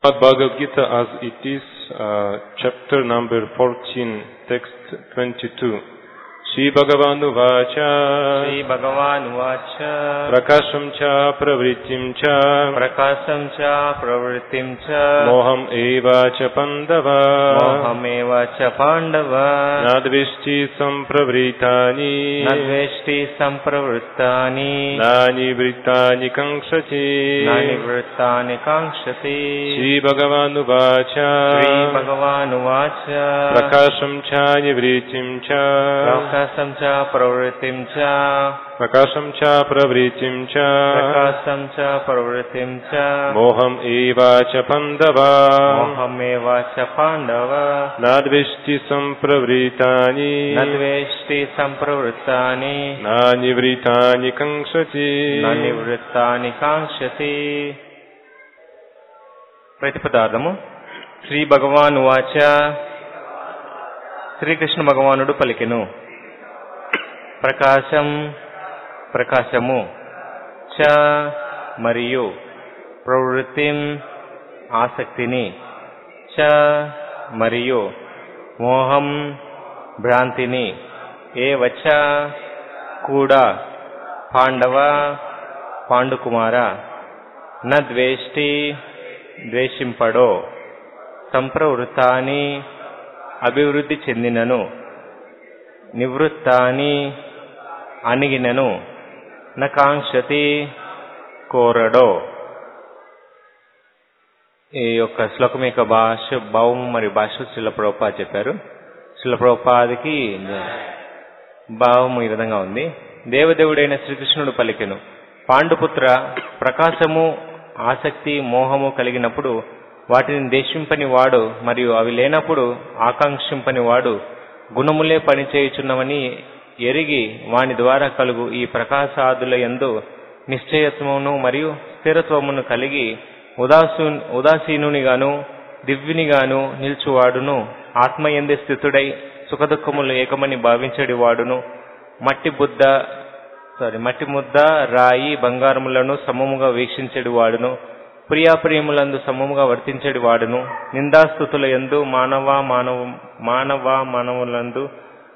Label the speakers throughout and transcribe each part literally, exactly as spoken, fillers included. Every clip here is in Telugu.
Speaker 1: Bhagavad Gita as it is, uh, chapter number fourteen, text twenty-two. Shri Bhagavanu Vacha
Speaker 2: Shri Bhagavanu Vacha
Speaker 1: Prakasham cha pravrittim cha
Speaker 2: Prakasam cha pravrittim cha
Speaker 1: Moham eva cha pandava
Speaker 2: Moham eva cha pandava
Speaker 1: Nadvishti sampravritani
Speaker 2: Nadveshti sampravrittani
Speaker 1: Nani vrittani kankshati
Speaker 2: Nani vrittani kankshati
Speaker 1: Shri Bhagavanu Vacha
Speaker 2: Shri Bhagavanu Vacha
Speaker 1: Prakasham cha nivrittim cha
Speaker 2: Prakasam cha pravrittim cha
Speaker 1: Prakasham cha pravrittim cha
Speaker 2: Prakasam cha pravrittim cha
Speaker 1: Moham eva cha pandava
Speaker 2: Moham eva cha pandava
Speaker 1: Nadvishti sampravritani
Speaker 2: Nadveshti sampravrittani
Speaker 1: Nanivritani kankshati
Speaker 2: Nanivrittani kankshati. ప్రతిపదార్థము Shri భగవాను వాచ శ్రీకృష్ణ భగవానుడు పలికెను. ప్రకాశం ప్రకాశము చ మరియు ప్రవృత్తిం ఆసక్తిని చ మరియు మోహం భ్రాంతిని ఏ వచ కూడా పాండవ పాండుకుమార న ద్వేష్టి ద్వేషింపడో సంప్రవృత్తాని అభివృద్ధి చెందినను నివృత్తాని అణిగినను న కాంక్షతి కోరడో. ఈ యొక్క శ్లోకం యొక్క భాష భావం మరియు భాష శిల ప్రభుపాద చెప్పారు. శిల ప్రభుపాదకి భావం ఈ విధంగా ఉంది. దేవదేవుడైన శ్రీకృష్ణుడు పలికెను, పాండుపుత్ర, ప్రకాశము ఆసక్తి మోహము కలిగినప్పుడు వాటిని దేశింపని వాడు మరియు అవి లేనప్పుడు ఆకాంక్షింపని వాడు గుణములే పనిచేయుచున్నవని ఎరిగి వాని ద్వారా కలుగు ఈ ప్రకాశాదుల యందు నిశ్చయత్వమును మరియు స్థిరత్వమును కలిగి ఉదాసీ ఉదాసీనునిగాను దివ్యునిగాను నిల్చువాడును ఆత్మయందే స్థితుడై సుఖదుఖములు ఏకమని భావించడి వాడును మట్టి బుద్ధ సారీ మట్టి ముద్ద రాయి బంగారములను సమముగా వీక్షించడి వాడును ప్రియాప్రియములందు సమముగా వర్తించడి వాడును నిందాస్తుతుల యందు మానవ మానవ మానవ మానవులందు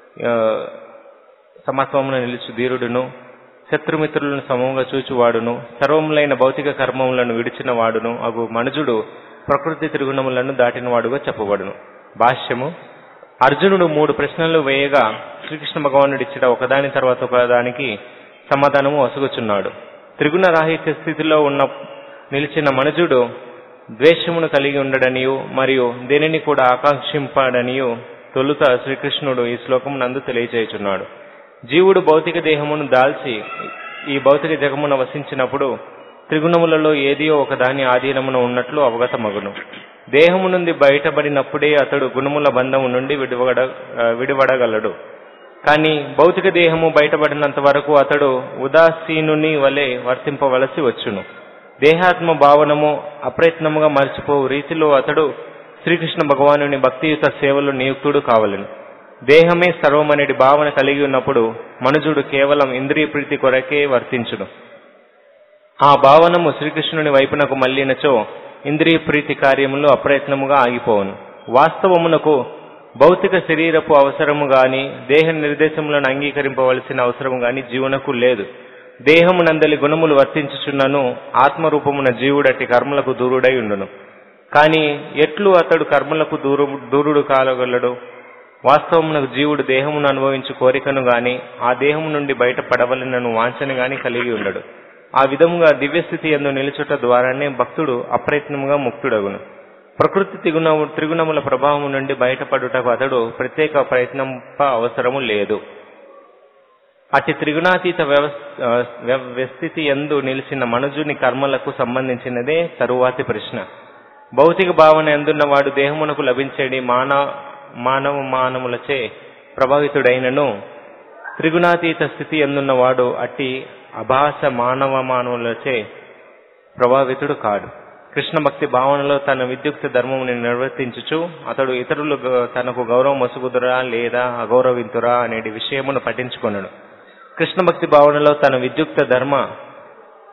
Speaker 2: సమత్వమున నిలుచు ధీరుడును శత్రుమిత్రులను సమముగా చూచువాడును సర్వములైన భౌతిక కర్మములను విడిచిన వాడును అగు మనుజుడు ప్రకృతి త్రిగుణములను దాటిన వాడుగా చెప్పబడును. భాష్యము. అర్జునుడు మూడు ప్రశ్నలు వేయగా శ్రీకృష్ణ భగవానుడిచ్చిన ఒకదాని తర్వాత ఒకదానికి సమాధానము వసుగుచున్నాడు. త్రిగుణ రాహిత్య స్థితిలో ఉన్న నిలిచిన మనుజుడు ద్వేషమును కలిగి ఉండడనియు మరియు దేనిని కూడా ఆకాంక్షింపడనియు తొలుత శ్రీకృష్ణుడు ఈ శ్లోకం నందు తెలియజేయుచున్నాడు. జీవుడు భౌతిక దేహమును దాల్చి ఈ భౌతిక జగమున వసించినప్పుడు త్రిగుణములలో ఏదియో ఒకదాని ఆధీనమున ఉన్నట్లు అవగతమగును. దేహము నుండి బయటపడినప్పుడే అతడు గుణముల బంధము నుండి విడివడ విడివడగలడు. కానీ భౌతిక దేహము బయటపడినంత వరకు అతడు ఉదాసీనుని వలె వర్తింపవలసి వచ్చును. దేహాత్మ భావనము అప్రయత్నముగా మర్చిపోవు రీతిలో అతడు శ్రీకృష్ణ భగవానుని భక్తియుత సేవలు నియుక్తుడు కావలెను. దేహమే సర్వమనేటి భావన కలిగి ఉన్నప్పుడు మనుజుడు కేవలం ఇంద్రియ ప్రీతి కొరకే వర్తించును. ఆ భావనము శ్రీకృష్ణుని వైపునకు మళ్లినచో ఇంద్రియ ప్రీతి కార్యములు అప్రయత్నముగా ఆగిపోవును. వాస్తవమునకు భౌతిక శరీరపు అవసరము గాని దేహ నిర్దేశములను అంగీకరింపవలసిన అవసరము గాని జీవునకు లేదు. దేహము నందలి గుణములు వర్తించుచున్నను ఆత్మరూపమున జీవుడటి కర్మలకు దూరుడై ఉండును. కాని ఎట్లు అతడు కర్మలకు దూరు దూరుడు కాగలడు? వాస్తవమునకు జీవుడు దేహమును అనుభవించు కోరికను గాని ఆ దేహము నుండి బయటపడవలనను వాంఛను గాని కలిగి ఉండడు. ఆ విధముగా దివ్యస్థితి యందు నిలుచుట ద్వారానే భక్తుడు అప్రయత్నముగా ముక్తుడగును. ప్రకృతి త్రిగుణ త్రిగుణముల ప్రభావము నుండి బయటపడుటకు అతడు ప్రత్యేక ప్రయత్నంప అవసరము లేదు. అతి త్రిగుణాతీత వ్యవస్థితి యందు నిలిచిన మనుజుని కర్మలకు సంబంధించినదే తరువాతి ప్రశ్న. భౌతిక భావన ఎందున్నవాడు దేహమునకు లభించేది మాన మానవ మానవులచే ప్రభావితుడైనను త్రిగుణాతీత స్థితి ఎందున్నవాడు అట్టి అభాస మానవ మానవులచే ప్రభావితుడు కాడు. కృష్ణ భక్తి భావనలో తన విద్యుక్త ధర్మముని నిర్వర్తించుచు అతడు ఇతరులు తనకు గౌరవం వసుగుదురా లేదా అగౌరవింతురా అనే విషయమును పట్టించుకొనడు. కృష్ణ భక్తి భావనలో తన విద్యుక్త ధర్మ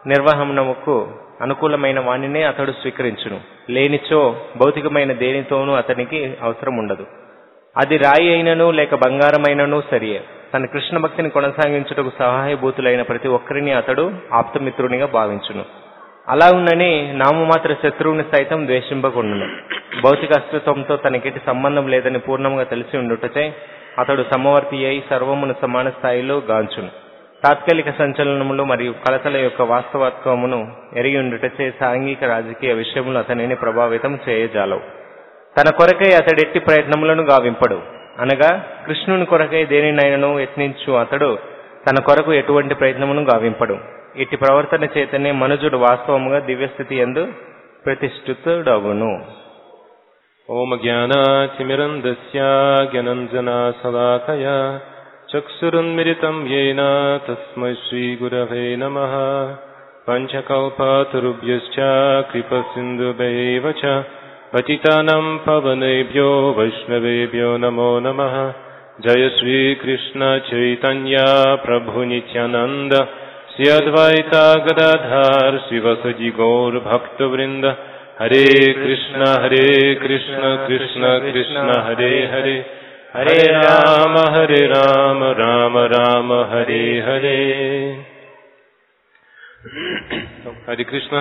Speaker 2: నిర్వహణముకు అనుకూలమైన వాణినే అతడు స్వీకరించును. లేనిచో భౌతికమైన దేనితోనూ అతనికి అవసరం ఉండదు. అది రాయి అయినను లేక బంగారమైనను సరియే. తన కృష్ణ భక్తిని కొనసాగించుటకు సహాయభూతులైన ప్రతి ఒక్కరిని అతడు ఆప్తమిత్రునిగా భావించును. అలా ఉన్నని నామమాత్ర శత్రువుని సైతం ద్వేషింపకుండును. భౌతిక అస్తిత్వంతో తనకెట్టి సంబంధం లేదని పూర్ణంగా తెలిసి ఉండుటచే అతడు సమవర్తి అయి సర్వమును సమాన స్థాయిలో గాంచును. తాత్కాలిక సంచలనములు మరియు కలతల యొక్క వాస్తవత్వమును ఎరిగి ఉండుటచే సాంఘిక రాజకీయ విషయములు అతనిని ప్రభావితం చేయజాలవు. తన కొరకై అతడెట్టి ప్రయత్నములను గావింపడు. అనగా కృష్ణుని కొరకై దేనినైనను యత్నించు అతడు తన కొరకు ఎటువంటి ప్రయత్నమును గావింపడు. ఇట్టి ప్రవర్తన చేతనే మనుజుడు వాస్తవముగా దివ్యస్థితి యందు ప్రతిష్ఠితుడగును.
Speaker 1: ఓం జ్ఞానాతిమిరంధస్య జ్ఞానంజనా శలాకయా చక్షురున్మిలితం యేన తస్మై శ్రీగురవే నమః. పంచకల్పతరుభ్యశ్చ కృపసింధుభ్యైవ చ పతితానాం పవనేభ్యో వైష్ణవేభ్యో నమో నమః. జయ శ్రీకృష్ణ చైతన్య ప్రభు నిత్యానంద శ్రీ అద్వైత Gadadhar శివసజి Gaur భక్తవృంద. Hare Krishna Hare Krishna Krishna Krishna Hare Hare Hare Rama Hare Rama Rama Rama Hare Hare. Hare Krishna.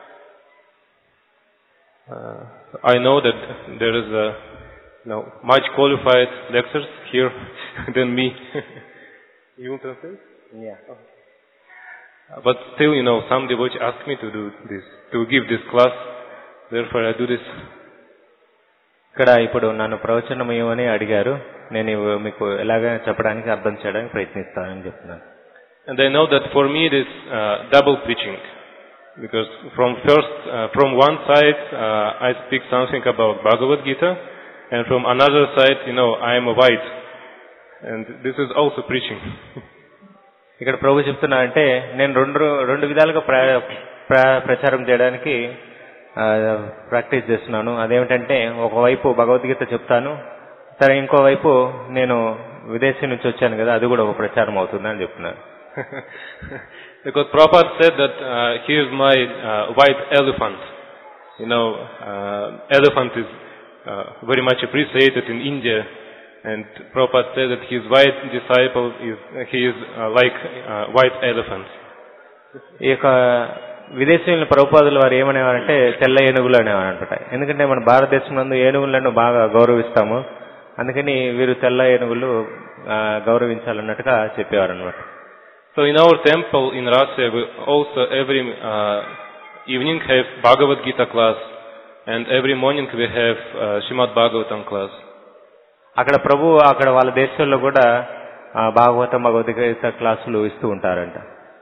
Speaker 1: Uh, I know that there is a you know, much qualified lecturers here than me. You want to translate?
Speaker 2: Yeah.
Speaker 1: Oh. But still, you know, some devotees ask me to do this, to give this class. Therefore, I do this.
Speaker 2: ఇక్కడ ఇప్పుడు నన్ను ప్రవచనం ఇవ్వని అడిగారు. నేను మీకు ఎలాగ చెప్పడానికి అర్థం చేయడానికి ప్రయత్నిస్తానని చెప్తున్నాను.
Speaker 1: And I know that for me it is uh, double preaching. Because from first, uh, from one side, uh, I speak something about Bhagavad Gita, and from another side, you know, I am a white, and this is also preaching.
Speaker 2: ఇక్కడ ప్రభు చెప్తున్నా అంటే నేను రెండు రెండు విధాలుగా ప్రచారం చేయడానికి ప్రాక్టీస్ చేస్తున్నాను. అదేమిటంటే ఒకవైపు భగవద్గీత చెప్తాను, సరే ఇంకోవైపు నేను విదేశీ నుంచి వచ్చాను కదా, అది కూడా ఒక ప్రచారం అవుతుందని చెప్తున్నాను.
Speaker 1: Because Prabhupada said that uh, he is my uh, white elephant. You know, uh, elephant is uh, very much appreciated in India, and Prabhupada said that his white disciple is he is uh, like uh, white elephant.
Speaker 2: ఈ యొక్క విదేశీయుల ప్రభుపాదులు వారు ఏమనేవారంటే తెల్ల ఏనుగులు అనేవారంట. ఎందుకంటే మన భారతదేశం నందు ఏనుగులను బాగా గౌరవిస్తాము, అందుకని వీరు తెల్ల ఏనుగులు గౌరవించాలన్నట్టుగా చెప్పేవారు అనమాట.
Speaker 1: So in our temple in Russia, we also every uh, evening have Bhagavad Gita class, and every morning we have uh, Srimad Bhagavatam class.
Speaker 2: అక్కడ ప్రభు అక్కడ వాళ్ళ దేశంలో కూడా భాగవతం భగవద్గీత క్లాసులు ఇస్తూ ఉంటారంట.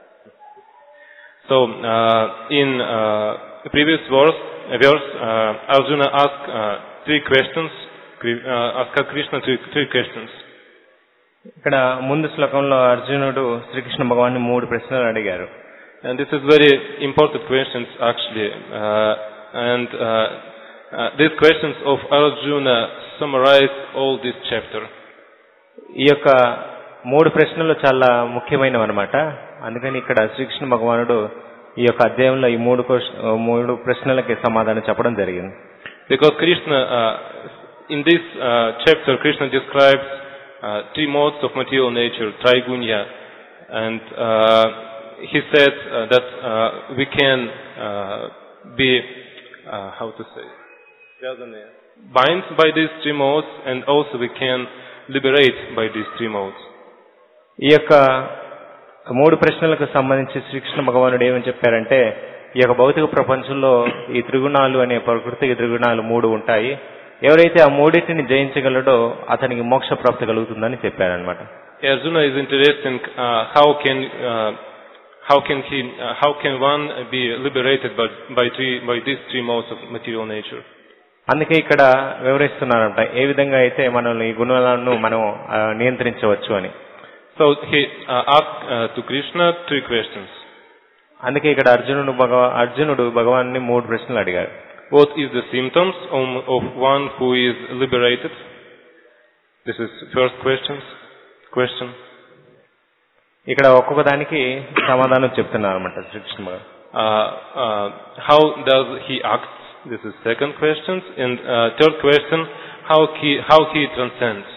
Speaker 1: So uh, in uh, the previous verse, verse uh, Arjuna asked uh, three questions, uh, asked Krishna three, three questions.
Speaker 2: ఇక్కడ ముందు శ్లోకంలో అర్జునుడు శ్రీకృష్ణ భగవాన్ని మూడు ప్రశ్నలు అడిగారు.
Speaker 1: And this is very important questions actually, uh, and uh, uh, these questions of Arjuna summarize all this chapter.
Speaker 2: ఈ యొక్క మూడు ప్రశ్నలు చాలా ముఖ్యమైనవి అన్నమాట. అందుకని ఇక్కడ శ్రీకృష్ణ భగవానుడు ఈ యొక్క అధ్యాయంలో ఈ మూడు మూడు ప్రశ్నలకి సమాధానం చెప్పడం జరిగింది.
Speaker 1: Because Krishna uh, in this uh, chapter Krishna describes Uh, three modes of material nature, Traigunya, and uh, he said uh, that uh, we can uh, be, uh, how to say, bind by these three modes, and also we can liberate by these three modes.
Speaker 2: ఈ యొక్క మూడు ప్రశ్నలకు సంబంధించి శ్రీకృష్ణ భగవానుడు ఏమని చెప్పారంటే, ఈ యొక్క భౌతిక ప్రపంచంలో ఈ త్రిగుణాలు అనే ప్రకృతి త్రిగుణాలు మూడు ఉంటాయి. ఎవరైతే ఆ మూడింటిని జయించగలడో అతనికి మోక్ష ప్రాప్తి కలుగుతుందని చెప్పారనమాట.
Speaker 1: Arjuna is interested in uh, how can uh, how can he uh, how can one be liberated by by three by these three modes of material nature.
Speaker 2: అందుకే ఇక్కడ వివరిస్తున్నారంట ఏ విధంగా అయితే మనం ఈ గుణాలను మనం నియంత్రించవచ్చు అని.
Speaker 1: So he uh, asked uh, to Krishna three questions.
Speaker 2: అందుకే ఇక్కడ అర్జునుడు భగవ అర్జునుడు భగవాన్ని మూడు ప్రశ్నలు అడిగాడు.
Speaker 1: What is the symptoms of one who is liberated? This is first question. Question.
Speaker 2: ఇక్కడ ఒక్కొక్క దానికి సమాధానం చెప్తున్నారు అన్నమాట శ్రీకృష్ణ భగవాన్.
Speaker 1: Uh, uh, how does he act? This is second question. And uh, third question, how he how he transcends.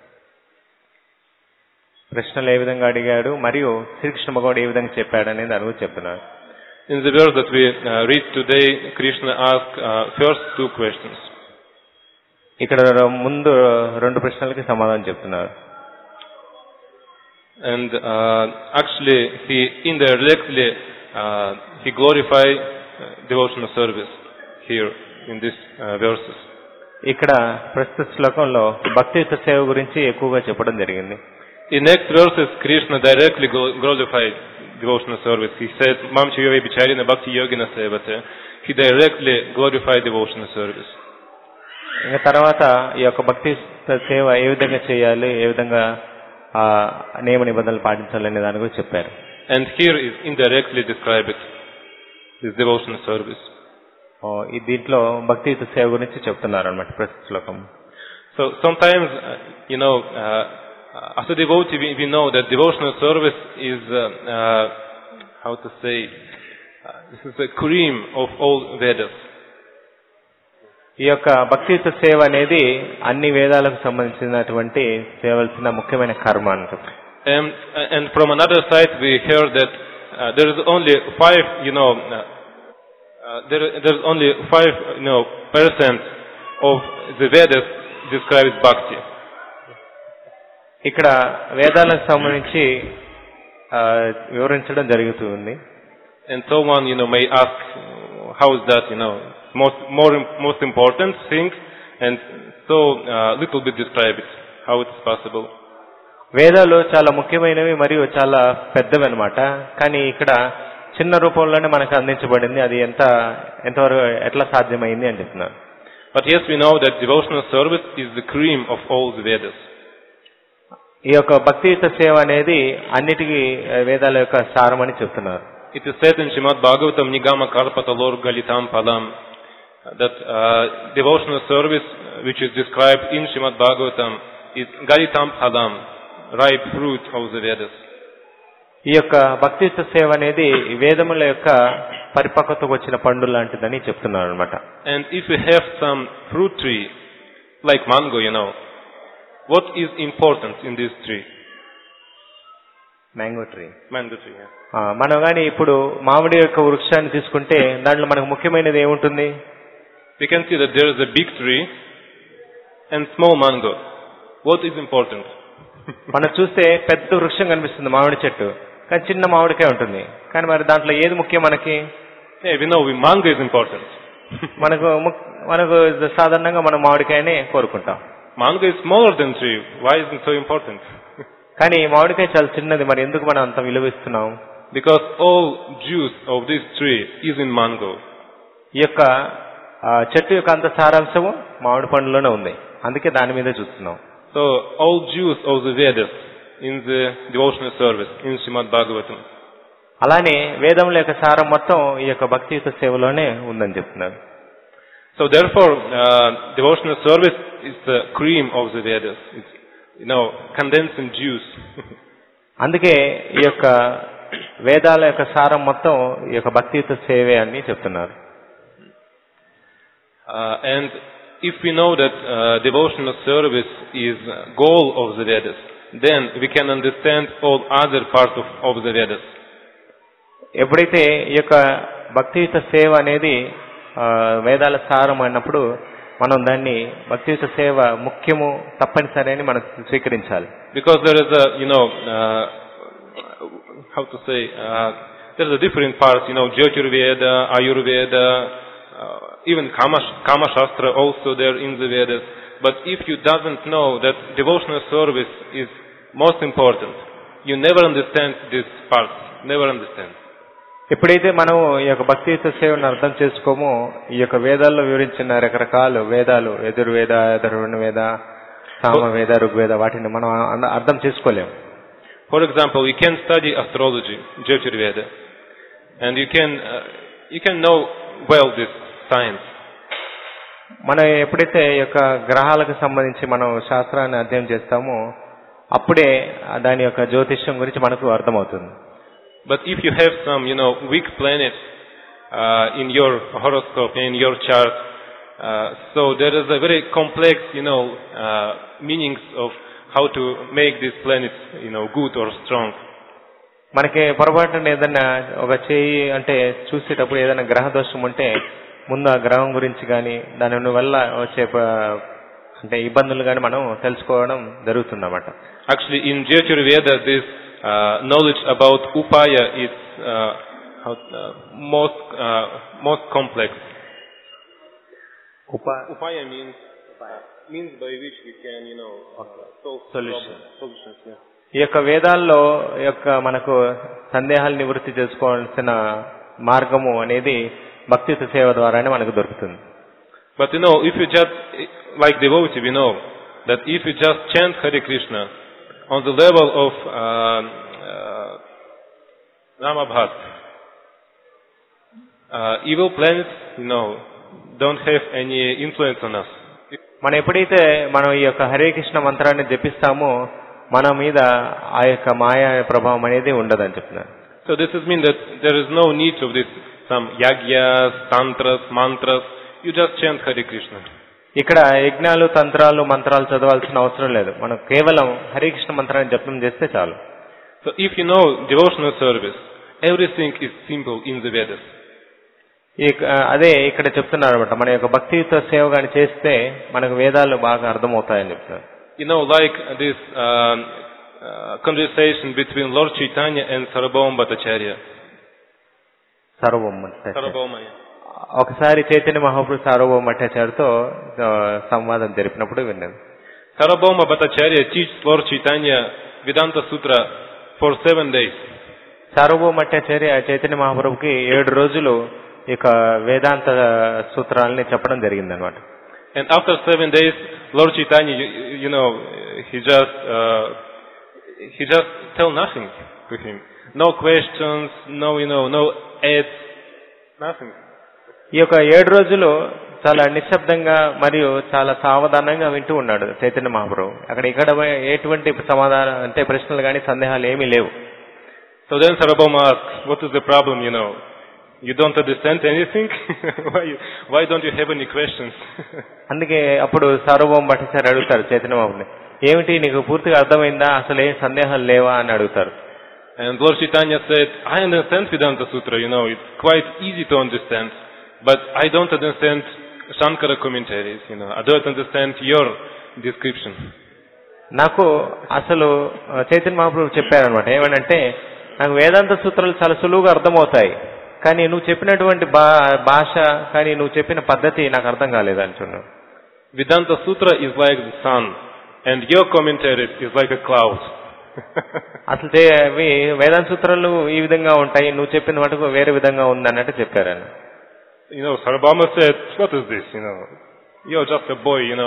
Speaker 2: ప్రశ్నలు ఏ విధంగా అడిగాడు మరియు శ్రీకృష్ణ భగవానుడు ఏ విధంగా చెప్పాడు అనేది దాని గురించి చెప్తున్నారు.
Speaker 1: In the verse that we uh, read today, Krishna asked uh, first two questions.
Speaker 2: ఇక్కడ ముందు రెండు ప్రశ్నలకి సమాధానం చెప్తున్నారు.
Speaker 1: And uh, actually he indirectly uh, he glorified uh, devotional service here in these uh, verses.
Speaker 2: ఇక్కడ ప్రస్తుత శ్లోకంలో భక్తియుత సేవ గురించి ఎక్కువగా చెప్పడం జరిగింది.
Speaker 1: In next verses, Krishna directly glorified devotional service. He said, "Mam chayove bicharina bhakti yogina sevate." He directly glorified devotional service.
Speaker 2: ఇంకా తర్వాత ఈ యొక్క భక్తి సేవ ఏ విధంగా చేయాలి, ఏ విధంగా ఆ నియమ నిబంధనలు పాటించాలి అనే దాని గురించి చెప్పారు.
Speaker 1: And here is indirectly described this devotional service.
Speaker 2: ఈ దీంట్లో భక్తియుత సేవ గురించి చెప్తున్నారు అన్నమాట ప్రస్తుత శ్లోకం.
Speaker 1: So sometimes, uh, you know, uh, as a devotee, we, we know that devotional service is, uh, uh, how to say, uh, this is the cream of all Vedas.
Speaker 2: ఈ యొక్క భక్తియుత సేవ అనేది అన్ని వేదాలకు సంబంధించినటువంటి చేయవలసిన ముఖ్యమైన కర్మ అంటారు.
Speaker 1: And, and from another side, we hear that uh, there is only five, you know, uh, uh, there there is only five, you know, percent of the Vedas describes bhakti.
Speaker 2: ఇక్కడ వేదాలకు సంబంధించి వివరించడం జరుగుతుంది.
Speaker 1: And someone, you know, may ask, how is that, you know, most more most important things, and so uh, little bit describe it. How it is possible?
Speaker 2: వేదాలు చాలా ముఖ్యమైనవి మరియు చాలా పెద్దవి అన్నమాట. కానీ ఇక్కడ చిన్న రూపంలోనే మనకు అందించబడింది. అది ఎంత ఎంతవరకు ఎట్లా సాధ్యమైంది అని చెప్తున్నారు.
Speaker 1: But yes, we know that devotional service is the cream of all the Vedas.
Speaker 2: ఈ యొక్క భక్తియుత సేవ అనేది అన్నిటికీ వేదాల యొక్క సారం అని చెప్తున్నారు.
Speaker 1: It is said in Srimad Bhagavatam Nigama Karpatalor Galitam Palam that uh, devotional service which is described in Srimad Bhagavatam is Galitam Palam, ripe fruit of the Vedas.
Speaker 2: ఈ యొక్క భక్తియుత సేవ అనేది వేదముల యొక్క పరిపక్వతకు వచ్చిన పండు లాంటిదని చెప్తున్నారు అన్నమాట.
Speaker 1: And if we have some fruit tree like mango, you know, what is important in this tree?
Speaker 2: Mango tree.
Speaker 1: Mango tree. Yeah.
Speaker 2: మనం కానీ ఇప్పుడు మామిడి యొక్క వృక్షాన్ని తీసుకుంటే దాంట్లో మనకు ముఖ్యమైనది ఏముంటుంది?
Speaker 1: We can see that there is a big tree and small mango. What is important?
Speaker 2: మనం చూస్తే పెద్ద వృక్షం కనిపిస్తుంది మామిడి చెట్టు, కానీ చిన్న మామిడికాయ ఉంటుంది. కానీ మరి దాంట్లో ఏది ముఖ్యం మనకి?
Speaker 1: Yeah, we know mango is important.
Speaker 2: మనకు మనకు సాధారణంగా మనం మామిడికాయనే కోరుకుంటాం.
Speaker 1: Mango is smaller than tree. Why is it so important?
Speaker 2: కానీ మామిడికాయ చాలా చిన్నది, మరి ఎందుకు మనం అంత విలువిస్తున్నాం?
Speaker 1: Because all juice of this tree is in mango.
Speaker 2: ఈ యొక్క చెట్టు యొక్క అంత సారాంశము మామిడి పండులోనే ఉంది, అందుకే దాని మీద చూస్తున్నాం.
Speaker 1: So all juice of the Vedas in the devotional service in Srimad Bhagavatam.
Speaker 2: అలానే వేదముల యొక్క సారం మొత్తం ఈ యొక్క భక్తియుత సేవలోనే ఉందని చెప్తున్నారు.
Speaker 1: So therefore, uh, devotional service is the cream of the Vedas. It's, you know, condensed in juice.
Speaker 2: అందుకే ఈ యొక్క వేదాల యొక్క సారం మొత్తం ఈ యొక్క భక్తియుత సేవే అని చెప్తున్నారు.
Speaker 1: Uh, and if we know that uh, devotional service is goal of the Vedas, then we can understand all other parts of, of the Vedas.
Speaker 2: ఎప్పుడైతే ఈ యొక్క భక్తియుత సేవ అనేది వేదాల సారం అన్నప్పుడు మనం దాన్ని భక్తియుత సేవ ముఖ్యము తప్పనిసరి అని మనం స్వీకరించాలి.
Speaker 1: Because there is a, you know, uh, how to say, uh, there is a different parts, you know, Jyotirveda, Ayurveda, uh, even Kama, Kama Shastra also there in the Vedas. But if you doesn't know that devotional service is most important, you never understand this part, never understand.
Speaker 2: ఎప్పుడైతే మనం ఈ యొక్క భక్తియుత సేవను అర్థం చేసుకోమో ఈ యొక్క వేదాల్లో వివరించిన రకరకాల వేదాలు, యజుర్వేద, అథర్వణ వేద, సామవేద, ఋగ్వేద, వాటిని మనం అర్థం చేసుకోలేము.
Speaker 1: For example, you can study astrology, Jyotirveda, and you can uh, you can know well this science.
Speaker 2: మనం ఎప్పుడైతే ఈ యొక్క గ్రహాలకు సంబంధించి మనం శాస్త్రాన్ని అధ్యయనం చేస్తామో అప్పుడే దాని యొక్క జ్యోతిష్యం గురించి మనకు అర్థమవుతుంది.
Speaker 1: But if you have some, you know, weak planets uh, in your horoscope, in your chart, uh, so there is a very complex, you know, uh, meanings of how to make these planets, you know, good or strong.
Speaker 2: మనకి పొరపాటున ఏదైనా ఒక చేయి అంటే చూసేటప్పుడు ఏదైనా గ్రహ దోషం ఉంటే ముందు ఆ గ్రహం గురించి కానీ దాని వల్ల వచ్చే అంటే ఇబ్బందులు కానీ మనం తెలుసుకోవడం జరుగుతుంది అన్నమాట.
Speaker 1: Actually, in Jyotirveda, this uh, knowledge about upaya is uh, how, uh, most uh, most complex.
Speaker 2: Upa
Speaker 1: upaya means uh, means by which we can, you know, uh, solve
Speaker 2: solution.
Speaker 1: solutions. Yeah.
Speaker 2: ఈ యొక్క వేదాల్లో యొక్క మనకు సందేహాలు నివృత్తి చేసుకోవాల్సిన మార్గము అనేది భక్తియుత సేవ ద్వారానే మనకు దొరుకుతుంది.
Speaker 1: But you know, if you just, like devotee, we know that if you just chant Hare Krishna on the level of uh, uh, Ramabhat, uh, evil planets, you know, don't have any influence on us.
Speaker 2: మనం ఎప్పుడైతే మనం ఈ యొక్క హరే కృష్ణ మంత్రాన్ని జపిస్తామో మన మీద ఆ యొక్క మాయా ప్రభావం అనేది ఉండదని చెప్తున్నారు.
Speaker 1: So this is mean that there is no need of this some yagyas, tantras, mantras. You just chant Hare Krishna.
Speaker 2: ఇక్కడ యజ్ఞాలు తంత్రాలు మంత్రాలు చదవాల్సిన అవసరం లేదు. మనం కేవలం హరే కృష్ణ మంత్రాన్ని జపం చేస్తే చాలు.
Speaker 1: So if you know devotional service, everything is simple in the Vedas.
Speaker 2: అదే ఇక్కడ చెప్తున్నారు అన్నమాట. మన యొక్క భక్తియుత సేవ గాని చేస్తే మనకు వేదాలు బాగా అర్థమవుతాయని చెప్తున్నారు.
Speaker 1: You know, like this uh, uh, conversation between Lord Chaitanya and Sarvabhauma Bhattacharya.
Speaker 2: Sarvabhauma.
Speaker 1: Sarvabhauma.
Speaker 2: ఒకసారి చైతన్య మహాప్రభు సార్వభౌమ భట్టాచార్యతో సంవాదం జరిపినప్పుడు విన్నాను.
Speaker 1: Sarvabhauma Bhattacharya teaches Lord Chaitanya Vedanta Sutra for seven days.
Speaker 2: సార్వభౌమ భట్టాచార్య చైతన్య మహాప్రభుకి ఏడు రోజులు ఇక వేదాంత సూత్రాలని చెప్పడం జరిగింది అన్నమాట.
Speaker 1: And after seven days, Lord Chaitanya, you, you know, he just uh, he just tell nothing to him. No questions, no, you know, no aids, nothing.
Speaker 2: ఈ యొక్క ఏడు రోజులు చాలా నిశ్శబ్దంగా మరియు చాలా సావధానంగా వింటూ ఉన్నాడు చైతన్య మహాప్రభు. అక్కడ ఇక్కడ ఎటువంటి సమాధానం అంటే ప్రశ్నలు కానీ సందేహాలు ఏమీ లేవు.
Speaker 1: So then Sarvabhauma asked, what is the problem, you know? You don't understand anything? why, you, why don't you have any questions?
Speaker 2: అందుకే అప్పుడు సార్వభౌమ భట్టాచార్య అడుగుతారు చైతన్య మహాప్రభుని, ఏమిటి నీకు పూర్తిగా అర్థమైందా, అసలు ఏ సందేహాలు లేవా అని అడుగుతారు.
Speaker 1: And Lord Chaitanya said, I understand Vedanta Sutra, you know, it's quite easy to understand, but I don't understand Shankara commentaries, you know, I don't understand your description.
Speaker 2: నాకు అసలు చైతన్య మహాప్రభు చెప్పారనమాట, ఏమనంటే నాకు వేదాంత సూత్రాలు చాలా సులువుగా అర్థమవుతాయి, కానీ నువ్వు చెప్పినటువంటి భాష కానీ నువ్వు చెప్పిన పద్ధతి నాకు అర్థం కాలేదు అంటున్నావు.
Speaker 1: Vedanta Sutra is like the sun and your commentaries is like a cloud.
Speaker 2: అసలు అవి వేదాంత సూత్రాలు ఈ విధంగా ఉంటాయి, నువ్వు చెప్పిన మటుకు వేరే విధంగా ఉంది అన్నట్టు చెప్పారని.
Speaker 1: You know, Sarvabhauma said, what is this, you know? You're just a boy, you know.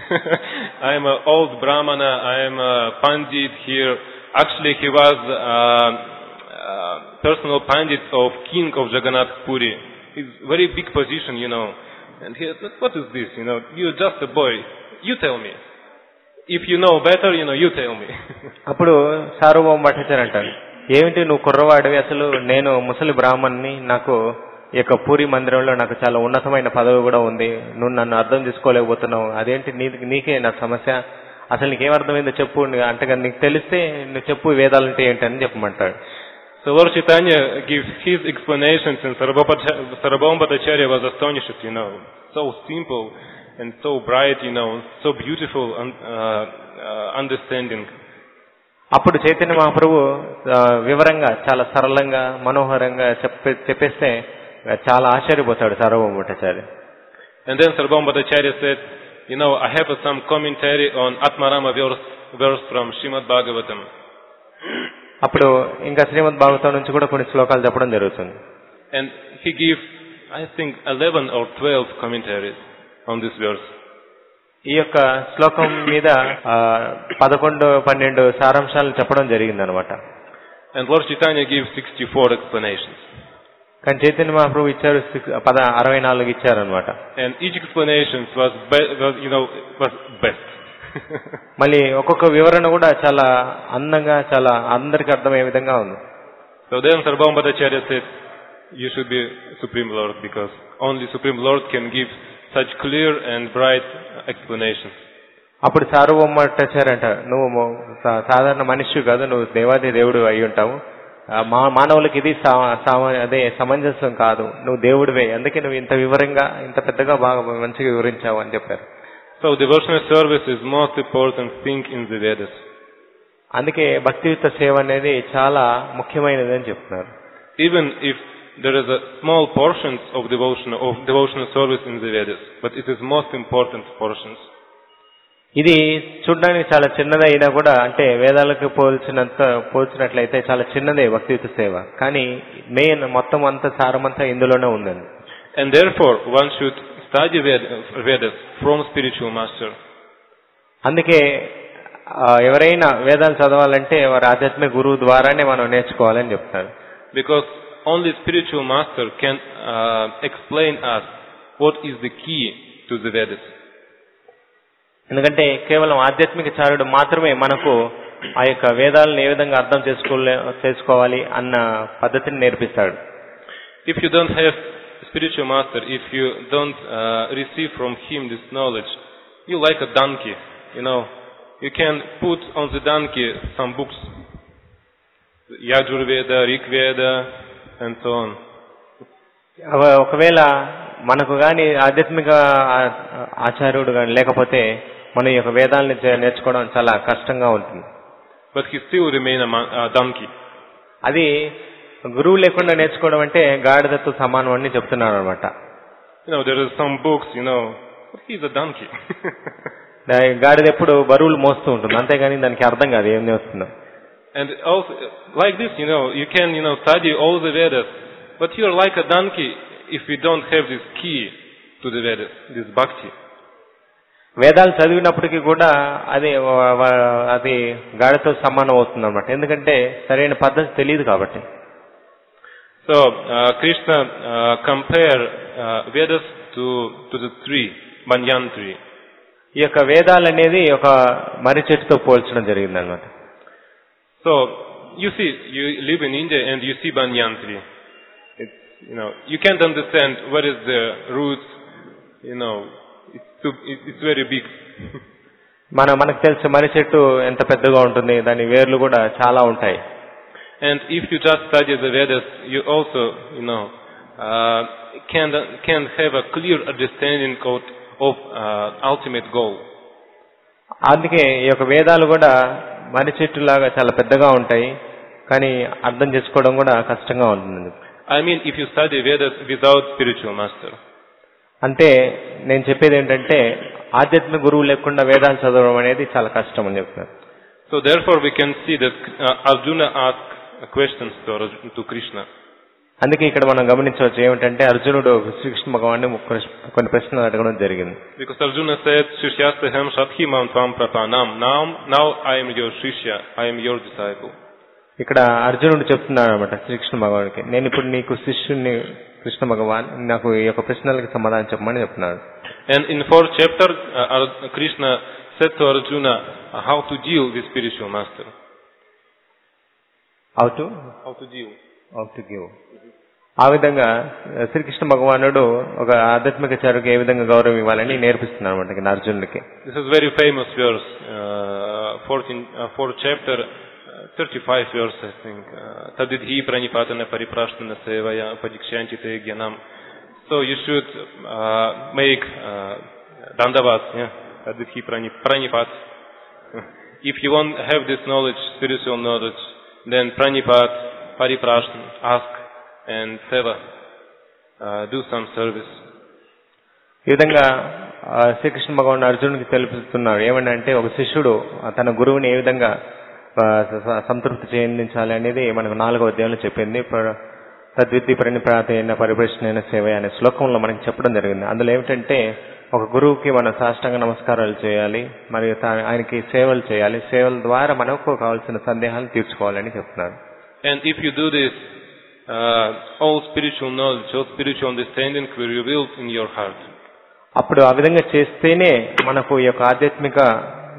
Speaker 1: I am an old Brahmana, I am a Pandit here. Actually, he was uh, uh, personal Pandit of King of Jagannath Puri. It's very big position, you know. And he said, what is this, you know? You're just a boy. You tell me. If you know better, you know, you tell me.
Speaker 2: అప్పుడు సార్వభౌమ భట్టాచార్య అంటారు, ఏమిటి నువ్వు కుర్రవాడివి, అసలు నేను ముసలి బ్రాహ్మణ్ని, నాకు ఈ యొక్క పూరి మందిరంలో నాకు చాలా ఉన్నతమైన పదవి కూడా ఉంది, నువ్వు నన్ను అర్థం చేసుకోలేకపోతున్నావు, అదేంటి నీ నీకే నా సమస్య, అసలు నీకేం అర్థమైందో చెప్పు, అంటే నీకు తెలిస్తే నువ్వు చెప్పు వేదాలంటే ఏంటని చెప్పమంటాడు.
Speaker 1: So Lord Chaitanya gives his explanations and Sarvabhauma Bhattacharya was astonished, you know, so simple and so bright, you know, so beautiful uh, uh, understanding.
Speaker 2: అప్పుడు చైతన్య మహాప్రభు వివరంగా చాలా సరళంగా మనోహరంగా చెప్పే చెప్పేస్తే చాలా ఆశ్చర్యపోతాడు సార్వభౌమ Bhattacharya.
Speaker 1: And then Sarvabhauma Bhattacharya said, you know, I have some commentary on Atmarama verse, verse from Srimad Bhagavatam.
Speaker 2: అప్పుడు ఇంకా శ్రీమద్ భాగవతం నుంచి కూడా కొన్ని శ్లోకాలు చెప్పడం జరుగుతుంది.
Speaker 1: And he gives, I think, eleven or twelve commentaries on this verse.
Speaker 2: ఈ యొక్క శ్లోకం మీద పదకొండు పన్నెండు సారాంశాలను చెప్పడం జరిగింది అనమాట.
Speaker 1: And Lord Chaitanya gives sixty-four explanations.
Speaker 2: కానీ చైతన్య మహాప్రభు ఇచ్చారు పద అరవై నాలుగు ఇచ్చారు అనమాట.
Speaker 1: And each explanation was, be, was, you know, was best.
Speaker 2: మళ్ళీ ఒక్కొక్క వివరణ కూడా చాలా అందంగా చాలా అందరికి అర్థమయ్యే విధంగా ఉంది.
Speaker 1: So then Sarvabhauma Bhattacharya said, you should be Supreme Lord because only Supreme Lord can give such clear and bright explanations.
Speaker 2: అప్పుడు సార్వభౌమ భట్టాచార్య అంట, నువ్వు సాధారణ మనిషి కాదు, నువ్వు దేవాది దేవుడు అయి ఉంటావు, మా మానవులకి ఇది అదే సమంజసం కాదు, నువ్వు దేవుడివే, అందుకే నువ్వు ఇంత వివరంగా ఇంత పెద్దగా బాగా మంచిగా వివరించావు అని చెప్పారు.
Speaker 1: So devotional service is most important thing in the Vedas.
Speaker 2: అందుకే భక్తియుత సేవ అనేది చాలా ముఖ్యమైనది అని చెప్తున్నారు.
Speaker 1: Even if there is a small portions of devotion of devotional service in the Vedas, but it is most important portions.
Speaker 2: ఇది చూడడానికి చాలా చిన్నది అయినా కూడా, అంటే వేదాలకు పోల్చినంత పోల్చినట్లయితే చాలా చిన్నదే భక్తియుత సేవ, కానీ మెయిన్ మొత్తం అంతా సారమంతా ఇందులోనే ఉందండి.
Speaker 1: And therefore one should study Vedas from spiritual master.
Speaker 2: అందుకే ఎవరైనా వేదాలు చదవాలంటే వారి ఆధ్యాత్మిక గురువు ద్వారానే మనం నేర్చుకోవాలని చెప్తారు.
Speaker 1: Because only spiritual master can uh, explain us what is the key to the Vedas.
Speaker 2: ఎందుకంటే కేవలం ఆధ్యాత్మిక చారుడు మాత్రమే మనకు ఆ యొక్క వేదాలను ఏ విధంగా అర్థం చేసుకోలే చేసుకోవాలి అన్న పద్ధతిని నేర్పిస్తాడు.
Speaker 1: If you don't have spiritual master, if you don't uh, receive from him this knowledge, you like a donkey, you know, you can put on the donkey some books, Yajurveda, Rigveda, and so on.
Speaker 2: ఒకవేళ మనకు గాని ఆధ్యాత్మిక ఆచార్యుడు గాని లేకపోతే మన ఈ యొక్క వేదాలను నేర్చుకోవడం చాలా కష్టంగా ఉంటుంది.
Speaker 1: But he still remain a donkey.
Speaker 2: అది గురువు లేకుండా నేర్చుకోవడం అంటే గాడిదతో సమానం అని చెప్తున్నారు అన్నమాట.
Speaker 1: You know, there are some books, you know, but he's a donkey.
Speaker 2: గాడిద ఎప్పుడు బరువులు మోస్తూ ఉంటుంది, అంతేగాని దానికి అర్థం కాదు ఏం నేర్చుకుందో.
Speaker 1: And also like this, you know, you can, you know, study all the Vedas, but you are like a donkey if you don't have this key to the Vedas, this bhakti.
Speaker 2: వేదాలు చదివినప్పటికీ కూడా అది అది గాడితో సమానం అవుతుంది అన్నమాట, ఎందుకంటే సరైన పద్ధతి తెలియదు కాబట్టి.
Speaker 1: So uh, Krishna uh, compare uh, Vedas to to the tree, banyan tree.
Speaker 2: ఈ యొక్క వేదాలు అనేది ఒక మర్రి చెట్టుతో పోల్చడం జరిగింది అన్నమాట.
Speaker 1: So you see, you live in India and you see banyan tree. It's, you know, you can't understand what is the roots, you know, it's too, it's very big.
Speaker 2: మన మనకు తెలిసే మర్రి చెట్టు ఎంత పెద్దగా ఉంటుంది, దాని వేర్లు కూడా చాలా ఉంటాయి.
Speaker 1: And if you just study the Vedas, you also, you know, uh, can can have a clear understanding of, of uh, ultimate goal.
Speaker 2: అందుకే ఈ యొక్క వేదాలు కూడా మర్రి చెట్టు లాగా చాలా పెద్దగా ఉంటాయి, కానీ అర్థం చేసుకోవడం కూడా కష్టంగా ఉంటుంది.
Speaker 1: I mean, if you study Vedas without spiritual master.
Speaker 2: అంటే నేను చెప్పేది ఏంటంటే ఆధ్యాత్మిక గురువు లేకుండా వేదాలు చదవడం అనేది చాలా కష్టం అని చెప్తారు.
Speaker 1: So therefore we can see that uh, Arjuna asked questions to, to Krishna.
Speaker 2: అందుకే ఇక్కడ మనం గమనించవచ్చు ఏమిటంటే అర్జునుడు శ్రీకృష్ణ భగవాన్ని కొన్ని ప్రశ్నలు అడగడం జరిగింది.
Speaker 1: Because Arjuna said, "Shishyastaham Shakhimam Tvam Prapanam. Now, now I am your Shishya. I am your disciple."
Speaker 2: ఇక్కడ అర్జునుడు చెప్తున్నాడు అన్నమాట శ్రీకృష్ణ భగవానికి, నేను ఇప్పుడు నీకు శిష్యుని కృష్ణ భగవాన్, నాకు ఈ యొక్క ప్రశ్నలకు సమాధానం చెప్పమని చెప్తున్నాడు.
Speaker 1: And in fourth chapter, uh, Krishna said to Arjuna uh, how to deal with spiritual master.
Speaker 2: How to?
Speaker 1: How to deal.
Speaker 2: How to give. ఆ విధంగా శ్రీకృష్ణ భగవానుడు ఒక ఆధ్యాత్మిక చారుకు ఏ విధంగా గౌరవం ఇవ్వాలని నేర్పిస్తున్నాడు అన్నమాట అర్జునుడికి.
Speaker 1: This is very famous verse, uh, fourteen, uh, fourth chapter, uh, thirty-five verse, I think. Tadidhi pranipatana pariprashtana sevaya padikshanti te gyanam. So you should uh, make uh, dandavat, yeah, tadidhi pranipat. If you want to have this knowledge, spiritual knowledge, then pranipat, pariprashtana, ask, and seva, uh, do some service.
Speaker 2: ఈ విధంగా శ్రీకృష్ణ భగవాన్ అర్జునుడికి తెలుపుతున్నాడు ఏమంటే ఒక శిష్యుడు తన గురువుని ఏ విధంగా సంతృప్తి చెందించాలి అనేది మనకు నాలుగో అధ్యాయంలో చెప్పింది. తద్విద్ది ప్రణిపాతైన పరిప్రశ్నైన సేవ అనే శ్లోకంలో మనకి చెప్పడం జరిగింది. అందులో ఏమిటంటే ఒక గురువుకి మనం సాష్టాంగ నమస్కారాలు చేయాలి, మరియు ఆయనకి సేవలు చేయాలి, సేవల ద్వారా మనకు కావాల్సిన సందేహాలను తీర్చుకోవాలని చెప్తున్నారు.
Speaker 1: And if you do this, uh, all spiritual knowledge, all spiritual understanding will be revealed in your heart.
Speaker 2: అప్పుడు ఆ విధంగా చేస్తేనే మనకు ఈ యొక్క ఆధ్యాత్మిక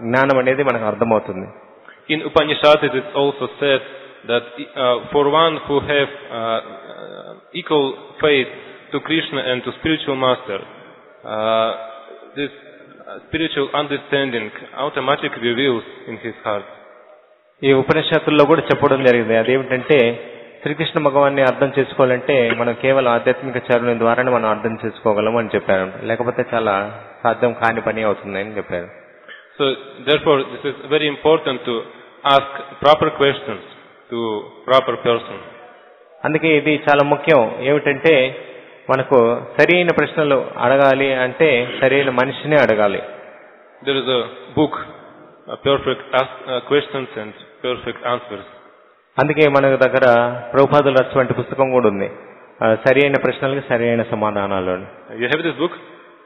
Speaker 2: జ్ఞానం అనేది మనకు అర్థమవుతుంది.
Speaker 1: In Upanishad it is also said that uh, for one who have uh, equal faith to Krishna and to spiritual master, uh, this spiritual understanding automatically reveals in his heart.
Speaker 2: ఈ ఉపనిషత్తుల్లో కూడా చెప్పడం జరిగింది. అదేమిటంటే శ్రీకృష్ణ భగవాన్ని అర్థం చేసుకోవాలంటే మనం కేవలం ఆధ్యాత్మిక చరణం ద్వారానే మనం అర్థం చేసుకోగలం అని చెప్పారు. లేకపోతే చాలా సాధ్యం కాని పని అవుతుంది అని చెప్పారు.
Speaker 1: So therefore this is very important to ask proper questions to proper person.
Speaker 2: అందుకే ఇది చాలా ముఖ్యం. ఏమిటంటే మనకు సరైన ప్రశ్నలు అడగాలి అంటే సరైన మనిషినే అడగాలి.
Speaker 1: There is a book, a perfect ask, uh, questions and perfect answers.
Speaker 2: అందుకే మన దగ్గర ప్రభుపాదుల రాసినటువంటి పుస్తకం కూడా ఉంది, సరైన ప్రశ్నలకు సరైన సమాధానాలు.
Speaker 1: You have this book?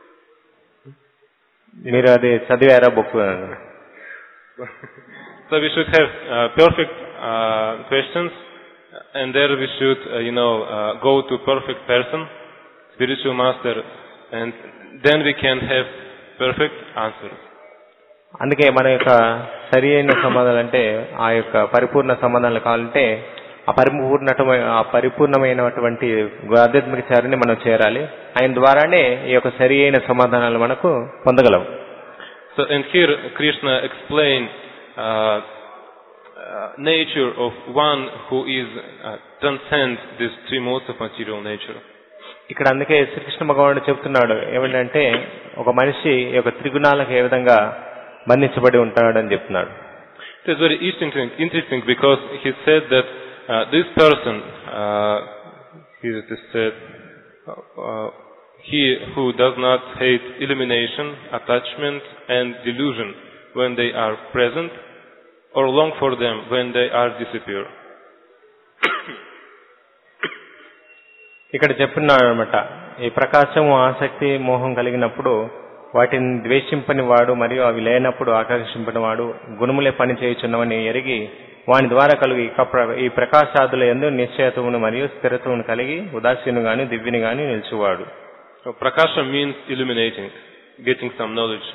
Speaker 2: మీరు అది చదివారా book?
Speaker 1: So we should have uh, perfect uh, questions, and there we should, uh, you know, uh, go to perfect person, spiritual master, and then we can have perfect answers.
Speaker 2: అందుకే మన యొక్క సరి అయిన సమాధానం అంటే ఆ యొక్క పరిపూర్ణ సమాధానాలు కావాలంటే ఆ పరిపూర్ణమైన ఆ పరిపూర్ణమైనటువంటి ఆధ్యాత్మిక చారిని మనం చేరాలి. ఆయన ద్వారానే ఈ యొక్క సరి అయిన సమాధానాలు మనకు పొందగలం.
Speaker 1: So and here Krishna explained uh, uh, nature of one who is uh, transcend these three modes of material nature.
Speaker 2: ఇక్కడ అందుకే శ్రీకృష్ణ భగవానుడు చెప్తున్నాడు ఏమంటే ఒక మనిషి ఈ యొక్క త్రిగుణాలకు ఏ విధంగా బంధించబడి ఉంటాడని చెప్తున్నాడు.
Speaker 1: It is very interesting, interesting because he said that uh, this person, uh, he said, uh, he who does not hate illumination, attachment, and delusion when they are present, or long for them when they are disappear.
Speaker 2: ఇక్కడ చెప్తున్నాడు అనమాట, ఈ ప్రకాశం ఆసక్తి మోహం కలిగినప్పుడు వాటిని ద్వేషింపని వాడు మరియు అవి లేనప్పుడు ఆకర్షింపని వాడు గుణములే పని చేయుచున్నవని ఎరిగి వాని ద్వారా కలుగు ఈ ప్రకాశాదుల యందు నిశ్చయత్వమును మరియు స్థిరత్వమును కలిగి ఉదాసీను గాని దివ్యని గాని నిలిచేవాడు.
Speaker 1: So prakasha means illuminating, getting some knowledge.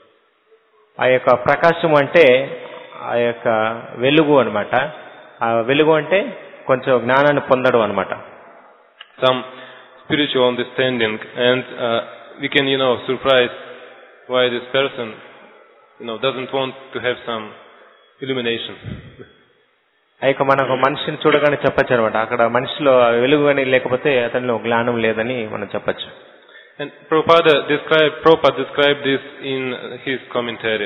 Speaker 2: ఆ యొక్క ప్రకాశం అంటే ఆ యొక్క వెలుగు అన్నమాట. ఆ వెలుగు అంటే కొంచెం జ్ఞానాన్ని పొందడం అన్నమాట.
Speaker 1: Some spiritual understanding, and uh, we can, you know, surprise why this person, you know, doesn't want to have some illumination.
Speaker 2: అయితే మనకు మనిషిని చూడగానే చెప్పచ్చు అనమాట, అక్కడ మనిషిలో వెలుగు అని లేకపోతే అతనిలో జ్ఞానం లేదని మనం చెప్పచ్చు.
Speaker 1: And Prabhupada described, Prabhupada described this in his commentary.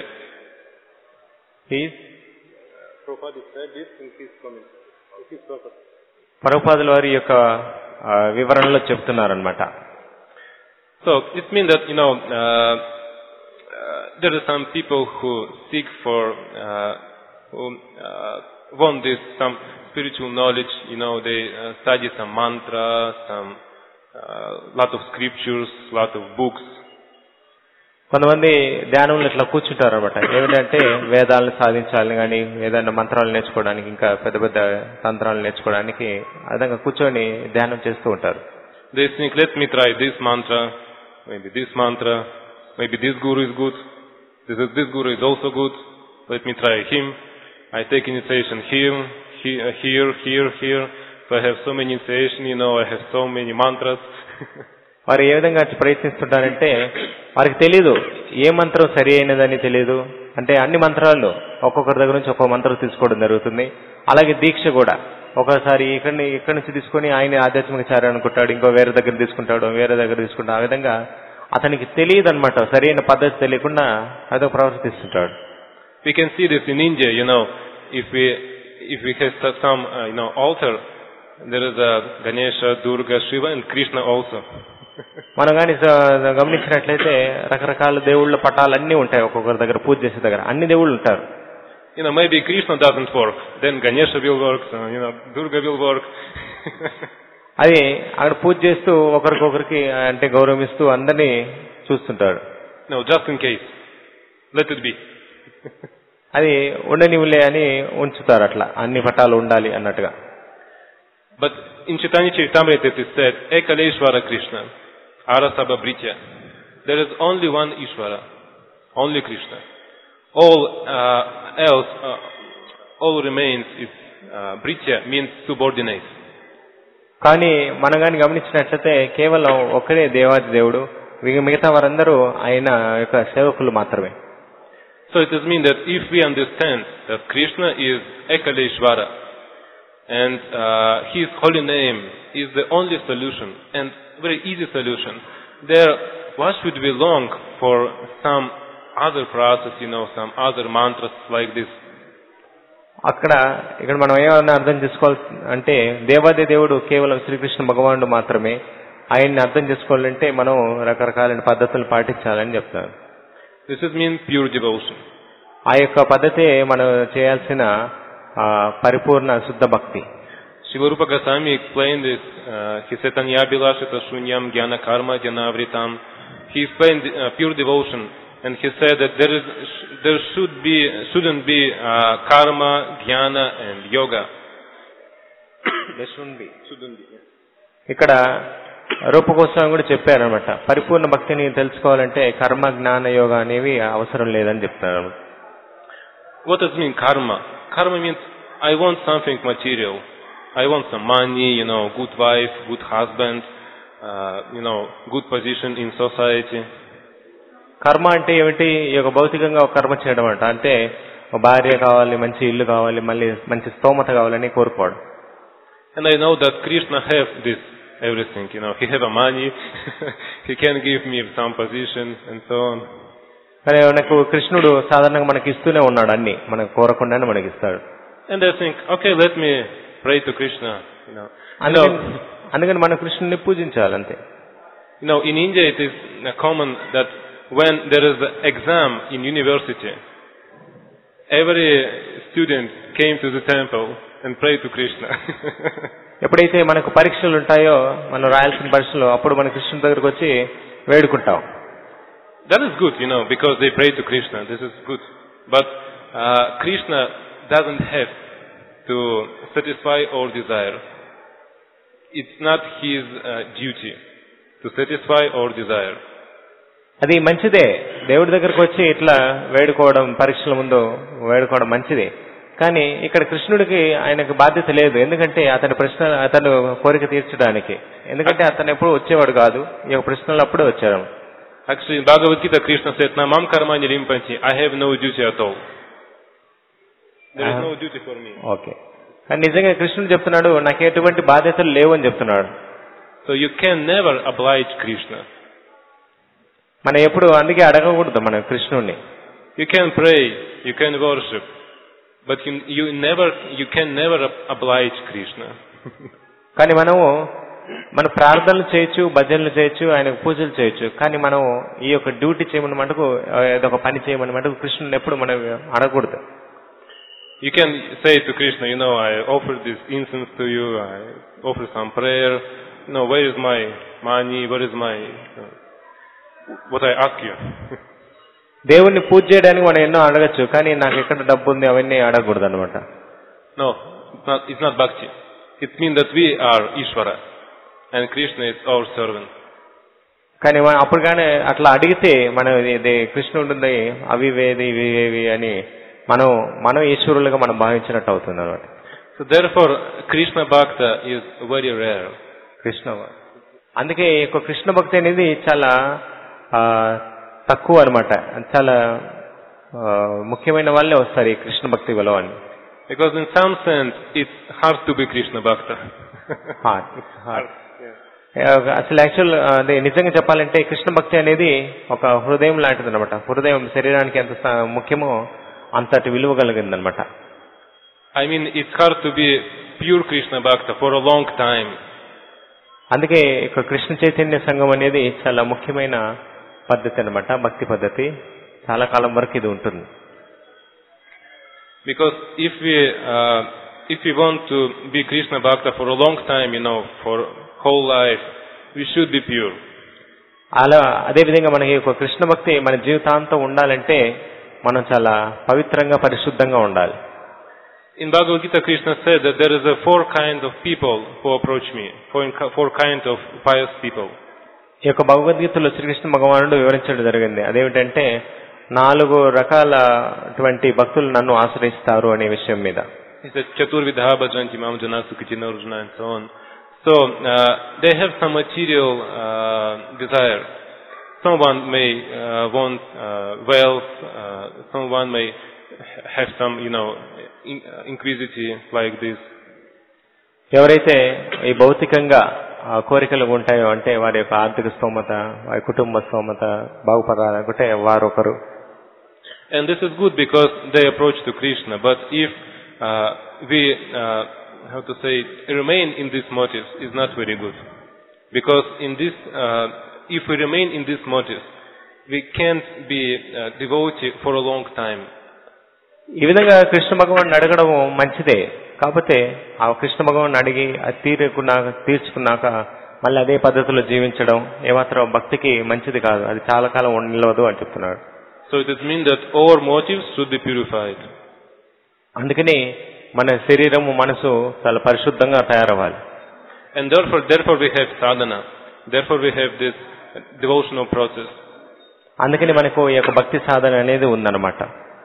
Speaker 2: His?
Speaker 1: Prabhupada described this in his commentary. His Prabhupada.
Speaker 2: ప్రభుపాదుల వారి యొక్క వివరణలో చెప్తున్నారన్నమాట.
Speaker 1: So it means that, you know, uh, uh, there are some people who seek for, uh, who uh, want this, some spiritual knowledge, you know, they uh, study some mantra, some uh, lot of scriptures, lot of books.
Speaker 2: కొంతమంది ధ్యానంలో ఇట్లా కూర్చుంటారు అనమాట, ఏమిటంటే వేదాలను సాధించాలని కానీ ఏదైనా మంత్రాలు నేర్చుకోవడానికి ఇంకా పెద్ద పెద్ద తంత్రాలు నేర్చుకోవడానికి ఆ విధంగా కూర్చొని ధ్యానం చేస్తూ ఉంటారు.
Speaker 1: They think, let me try this mantra, maybe this mantra, maybe this guru is good, this, is, this guru is also good, let me try him, I take initiation here, here, here, here, here, so I have so many initiation, you know, I have so many mantras.
Speaker 2: వారు ఏ విధంగా ప్రయత్నిస్తుంటారంటే వారికి తెలియదు ఏ మంత్రం సరి అయినదని తెలియదు. అంటే అన్ని మంత్రాల్లో ఒక్కొక్కరి దగ్గర నుంచి ఒక్కొక్క మంత్రం తీసుకోవడం జరుగుతుంది. అలాగే దీక్ష కూడా ఒకసారి ఇక్కడి ఇక్కడి నుంచి తీసుకొని ఆయన ఆధ్యాత్మిక చార్య అనుకుంటాడు, ఇంకో వేరే దగ్గర తీసుకుంటాడు, వేరే దగ్గర తీసుకుంటాడు. ఆ విధంగా అతనికి తెలియదు అనమాట, సరైన పద్ధతి తెలియకుండా అదో ప్రవర్తిస్తుంటాడు.
Speaker 1: We can see this in India, you know, if we if we have some uh, you know altar, there is a Ganesha, Durga, Shiva and Krishna also.
Speaker 2: మనం కానీ గమనించినట్లయితే రకరకాల దేవుళ్ళ పటాలన్నీ ఉంటాయి, ఒక్కొక్కరి దగ్గర పూజ చేసే దగ్గర అన్ని దేవుళ్ళు ఉంటారు.
Speaker 1: You know, maybe Krishna doesn't work, then Ganesha will work, so, you know, Durga will work.
Speaker 2: అది అక్కడ పూజ చేస్తూ ఒకరికొకరికి అంటే గౌరవిస్తూ అందరినీ చూస్తుంటాడు.
Speaker 1: No, just in case, let it be.
Speaker 2: అది ఉండనివ్వలే అని ఉంచుతారు, అట్లా అన్ని పటాలు ఉండాలి అన్నట్టుగా.
Speaker 1: But in Chaitanya Charitamrita it is said, Ekaleshvara Krishna, Arasabha Britya. There is only one Ishvara, only Krishna. all uh, else, uh, all remains is uh, britya means subordinate.
Speaker 2: కానీ మనం కానీ గమనించినట్లయితే కేవలం ఒక్కడే దేవాది దేవుడు, మిగతా వారందరూ ఆయన యొక్క సేవకులు మాత్రమే.
Speaker 1: So it does mean that if we understand that Krishna is Ekaleshvara and uh, his holy name is the only solution and very easy solution, there why should we long for some other process, you know, some other mantras like this?
Speaker 2: అక్కడ ఇక్కడ మనం ఏమన్నా అర్థం చేసుకోవాలి అంటే దేవాది దేవుడు కేవలం శ్రీకృష్ణ భగవానుడు మాత్రమే. ఆయన్ని అర్థం చేసుకోవాలంటే మనం రకరకాలైన పద్ధతులు పాటించాలని చెప్తారు.
Speaker 1: This is mean pure devotion.
Speaker 2: ఆ యొక్క పద్ధతే మనం చేయాల్సిన పరిపూర్ణ శుద్ధ భక్తి.
Speaker 1: Srila Rupa Goswami explained this. Uh, he said, "Tanya bilashita shunyam jnana karma janavritam." He explained uh, pure devotion, and he said that there is, there should be, shouldn't be uh, karma, jnana, and yoga.
Speaker 2: There shouldn't be. Shouldn't be. ఇక్కడ రూప గోస్వామి కూడా చెప్పారనమాట, పరిపూర్ణ భక్తిని తెలుసుకోవాలంటే కర్మ జ్ఞాన యోగ అనేవి అవసరం లేదని చెప్తారు.
Speaker 1: What does it mean karma? Karma means I want something material. I want some money, you know, good wife, good husband, uh, you know, good position in society.
Speaker 2: కర్మ అంటే ఏమిటి? ఈ యొక్క భౌతికంగా ఒక కర్మ చేయడం అంట. అంటే భార్య కావాలి, మంచి ఇల్లు కావాలి, మళ్ళీ మంచి స్తోమత కావాలని కోరుకోవడం.
Speaker 1: And I know that Krishna have this everything, you know, he have a money, he can give me some position and so on.
Speaker 2: కానీ మనకు కృష్ణుడు సాధారణంగా మనకి ఇస్తూనే ఉన్నాడు, అన్ని మనకు కోరకుండానే మనకి ఇస్తాడు.
Speaker 1: And I think, okay, let me pray to Krishna, you know.
Speaker 2: అందుకని మన కృష్ణుని పూజించాలి అంతే.
Speaker 1: You know, in India it is common that when there is an exam in university, every student came to the temple and prayed to Krishna.
Speaker 2: ఎప్పుడైతే మనకు పరీక్షలు ఉంటాయో, మనం రాయాల్సిన పరీక్షలు, అప్పుడు మన కృష్ణుని దగ్గరకు వచ్చి వేడుకుంటాం.
Speaker 1: That is good, you know, because they pray to Krishna. This is good. But uh, Krishna doesn't have to satisfy our desire. It's not his uh, duty to satisfy our desire.
Speaker 2: అది మంచిదే, దేవుడి దగ్గరకు వచ్చి ఇట్లా వేడుకోవడం, పరీక్షల ముందు వేడుకోవడం మంచిదే. కానీ ఇక్కడ కృష్ణుడికి ఆయనకు బాధ్యత లేదు, ఎందుకంటే అతని ప్రశ్న అతను కోరిక తీర్చడానికి, ఎందుకంటే అతను ఎప్పుడు వచ్చేవాడు కాదు, ఈ యొక్క ప్రశ్నలు అప్పుడే వచ్చాడు.
Speaker 1: Actually, in Bhagavad Gita, Krishna said, "Namam karmani limpanti." I have no duty at all. There is no duty for me.
Speaker 2: Okay. కానీ నిజంగా కృష్ణుడు చెప్తున్నాడు, నాకు ఎటువంటి బాధ్యతలు లేవు అని చెప్తున్నాడు.
Speaker 1: So you can never oblige Krishna.
Speaker 2: మనం ఎప్పుడు అందుకే అడగకూడదు మన కృష్ణుడిని.
Speaker 1: You can pray, you can worship, but you, you never, you can never oblige Krishna.
Speaker 2: కానీ మనము మన ప్రార్థనలు చేయొచ్చు, భజనలు చేయొచ్చు, ఆయనకు పూజలు చేయొచ్చు, కానీ మనం ఈ యొక్క డ్యూటీ చేయమని మటుకు, ఏదొక పని చేయమని మటుకు కృష్ణుని ఎప్పుడు మనం అడగకూడదు.
Speaker 1: You can say to Krishna, you know, I offer this incense to you, I offer some prayer, you know, where is my money, where is my, uh, what I ask you.
Speaker 2: దేవుణ్ణి పూజ చేయడానికి మనం ఎన్నో అడగచ్చు, కానీ నాకు ఎక్కడ డబ్బు ఉంది అవన్నీ అడగకూడదు అనమాట.
Speaker 1: No, it's not, it's not bhakti. It means that we are Ishvara and Krishna is our servant.
Speaker 2: కానీ మనం అప్పుడు కానీ అట్లా అడిగితే మనం ఇది కృష్ణుడు ఉంది, అవి వేది ఇవి వేవి అని మనం మనం ఈశ్వరులుగా మనం భావించినట్టు అవుతుంది అనమాట.
Speaker 1: So therefore Krishna Bhakta is very rare.
Speaker 2: Krishna అందుకే ఈ యొక్క కృష్ణ భక్తి అనేది చాలా తక్కువ అనమాట, చాలా ముఖ్యమైన వాళ్ళే వస్తారు ఈ కృష్ణ భక్తి వల్ల అని.
Speaker 1: Because in some sense it's hard to be Krishna Bhakta.
Speaker 2: Hard, it's hard. అసలు యాక్చువల్ అదే నిజంగా చెప్పాలంటే కృష్ణ భక్తి అనేది ఒక హృదయం లాంటిది అనమాట. హృదయం శరీరానికి ఎంత ముఖ్యమో అంతటి విలువ కలిగిందనమాట.
Speaker 1: I mean, it's hard to be pure Krishna Bhakta for a long time.
Speaker 2: అందుకే ఇక కృష్ణ చైతన్య సంఘం అనేది చాలా ముఖ్యమైన పద్ధతి అనమాట, భక్తి పద్ధతి. చాలా కాలం వరకు ఇది ఉంటుంది.
Speaker 1: Because if we uh, if we want to be Krishna Bhakta for a long time, you know, for whole life, we should be pure.
Speaker 2: అలా అదే విధంగా మనకి ఒక కృష్ణ భక్తి మన జీవితాంతం ఉండాలంటే మనం చాలా పవిత్రంగా పరిశుద్ధంగా ఉండాలి.
Speaker 1: In Bhagavad Gita, Krishna said that there is a four kind of people who approach me, four, four kind of pious people.
Speaker 2: ఈ యొక్క భగవద్గీతలో శ్రీకృష్ణ భగవానుడు వివరించడం జరిగింది. అదేమిటంటే నాలుగు రకాలటువంటి భక్తులు నన్ను ఆశ్రయిస్తారు అనే విషయం మీద.
Speaker 1: He said, Chaturvidha bhajanti mam jana sukhitina arjuna and so on. So, uh, they have some material uh, desire. Someone may uh, want uh, wealth, uh, someone may have some, you know, in, uh, inquisitive like this.
Speaker 2: ఎవరైతే ఈ భౌతికంగా కోరికలు ఉంటాయో అంటే వారి యొక్క ఆర్థిక స్తోమత, వారి కుటుంబ స్తోమత బాగుపడాలనుకుంటే వారు ఒకరు.
Speaker 1: And this is good because they approach to Krishna. But if uh, we, uh, how to say, remain in these motives, is not very good. Because in this, uh, if we remain in these motives, we can't be uh, devoted for a long time.
Speaker 2: ఈ విధంగా కృష్ణ భగవాన్ అడగడం మంచిదే. కాకపోతే ఆ కృష్ణ భగవాన్ అడిగి అది తీరుకున్నాక తీర్చుకున్నాక మళ్ళీ అదే పద్ధతిలో జీవించడం ఏమాత్రం భక్తికి మంచిది కాదు. అది చాలా కాలం నిలవదు అని చెప్తున్నాడు.
Speaker 1: So it means that our motives should be purified.
Speaker 2: అందుకని మన శరీరము మనసు చాలా పరిశుద్ధంగా తయారవ్వాలి.
Speaker 1: And therefore, therefore we have sadhana. Therefore we have this devotional process.
Speaker 2: అందుకని మనకు ఈ యొక్క భక్తి సాధన అనేది ఉందన్నమాట.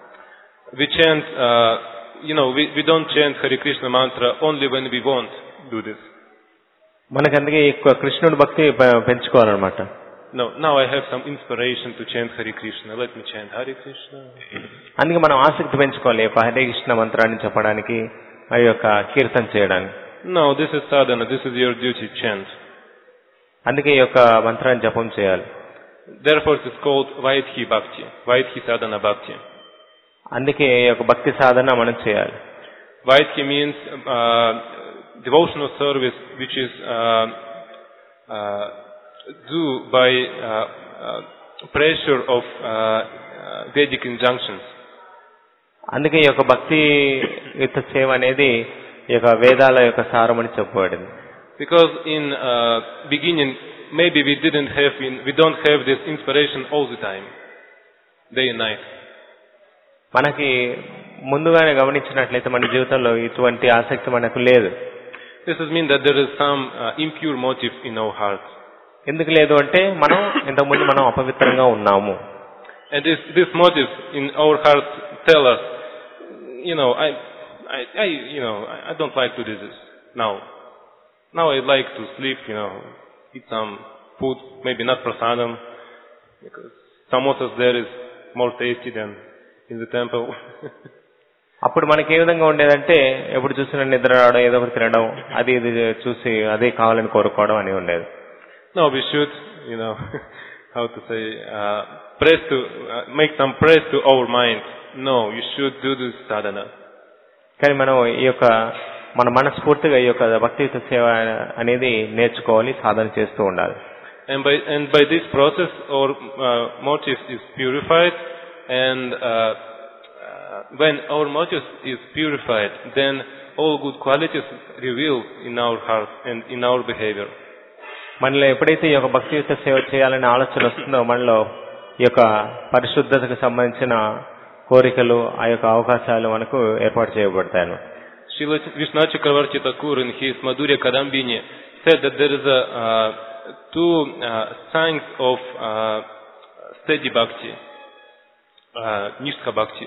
Speaker 1: We chant, uh, you know, we, we don't chant Hare Krishna mantra only when we want to do this.
Speaker 2: మనకు అందుకే ఎక్కువ కృష్ణుడి భక్తి పెంచుకోవాలన్నమాట.
Speaker 1: No, now I have some inspiration to chant Hare Krishna. Let me chant Hare Krishna.
Speaker 2: అందుకే మనం ఆసక్తి పెంచుకోవాలి హరే కృష్ణ మంత్రాన్ని చెప్పడానికి, ఆ యొక్క కీర్తన చేయడానికి.
Speaker 1: No, this is sadhana. This is your duty. Chant.
Speaker 2: అందుకే ఈ యొక్క మంత్రాన్ని జపం చేయాలి.
Speaker 1: Therefore it is called Vaidhi Bhakti. Vaidhi Sadhana Bhakti.
Speaker 2: అందుకే ఈ యొక్క భక్తి సాధన మనం చేయాలి.
Speaker 1: Vaidhi means uh, devotional service which is uh, uh, do by uh, uh, pressure of uh, uh, Vedic injunctions.
Speaker 2: అందుకే ఈ యొక్క భక్తి యుక్త సేవ అనేది ఈ యొక్క వేదాల యొక్క సారం అని చెప్పబడింది.
Speaker 1: Because in uh, beginning maybe we didn't have in, we don't have this inspiration all the time, day and night.
Speaker 2: మనకి ముందుగానే గమనించినట్లయితే మన జీవితంలో ఇటువంటి ఆసక్తి మనకు లేదు.
Speaker 1: This is mean that there is some uh, impure motive in our hearts.
Speaker 2: ఎందుకు లేదు అంటే మనం ఇంతకుముందు మనం అపవిత్రంగా ఉన్నాము.
Speaker 1: And this this motives in our hearts tell us, you know, I I, I you know I, I don't like to do this now. Now I like to sleep, you know, eat some food, maybe not prasadam, because samosas there is more tasty than in the temple.
Speaker 2: అప్పుడు మనకి ఏ విధంగా ఉండేదంటే ఎప్పుడు చూసినా నిద్ర రావడం, ఏదో ఒకటి తినడం, అది ఇది చూసి అదే కావాలని కోరుకోవడం అని ఉండేది.
Speaker 1: No, we should, you know, how to say, uh, press to, uh, make some press to our mind. No, you should do this sadhana.
Speaker 2: కానీ మనం ఈ యొక్క మన మనస్ఫూర్తిగా ఈ యొక్క భక్తియుత సేవ అనేది నేర్చుకోవాలి, సాధన చేస్తూ ఉండాలి.
Speaker 1: And by and by this process our uh, motive is purified, and uh, uh, when our motive is purified, then all good qualities reveal in our heart and in our behavior.
Speaker 2: మనలో ఎప్పుడైతే ఈ యొక్క భక్తియుత సేవ చేయాలనే ఆలోచన వస్తుందో మనలో ఈ యొక్క పరిశుద్ధతకు సంబంధించిన కోరికలు, ఆ యొక్క అవకాశాలు మనకు ఏర్పాటు చేయబడతాయి.
Speaker 1: Srila Vishnu Chakravarti Thakur in his Madhurya Kadambini said that there is a uh, two uh, signs of uh, steady bhakti, uh, Nishtha bhakti.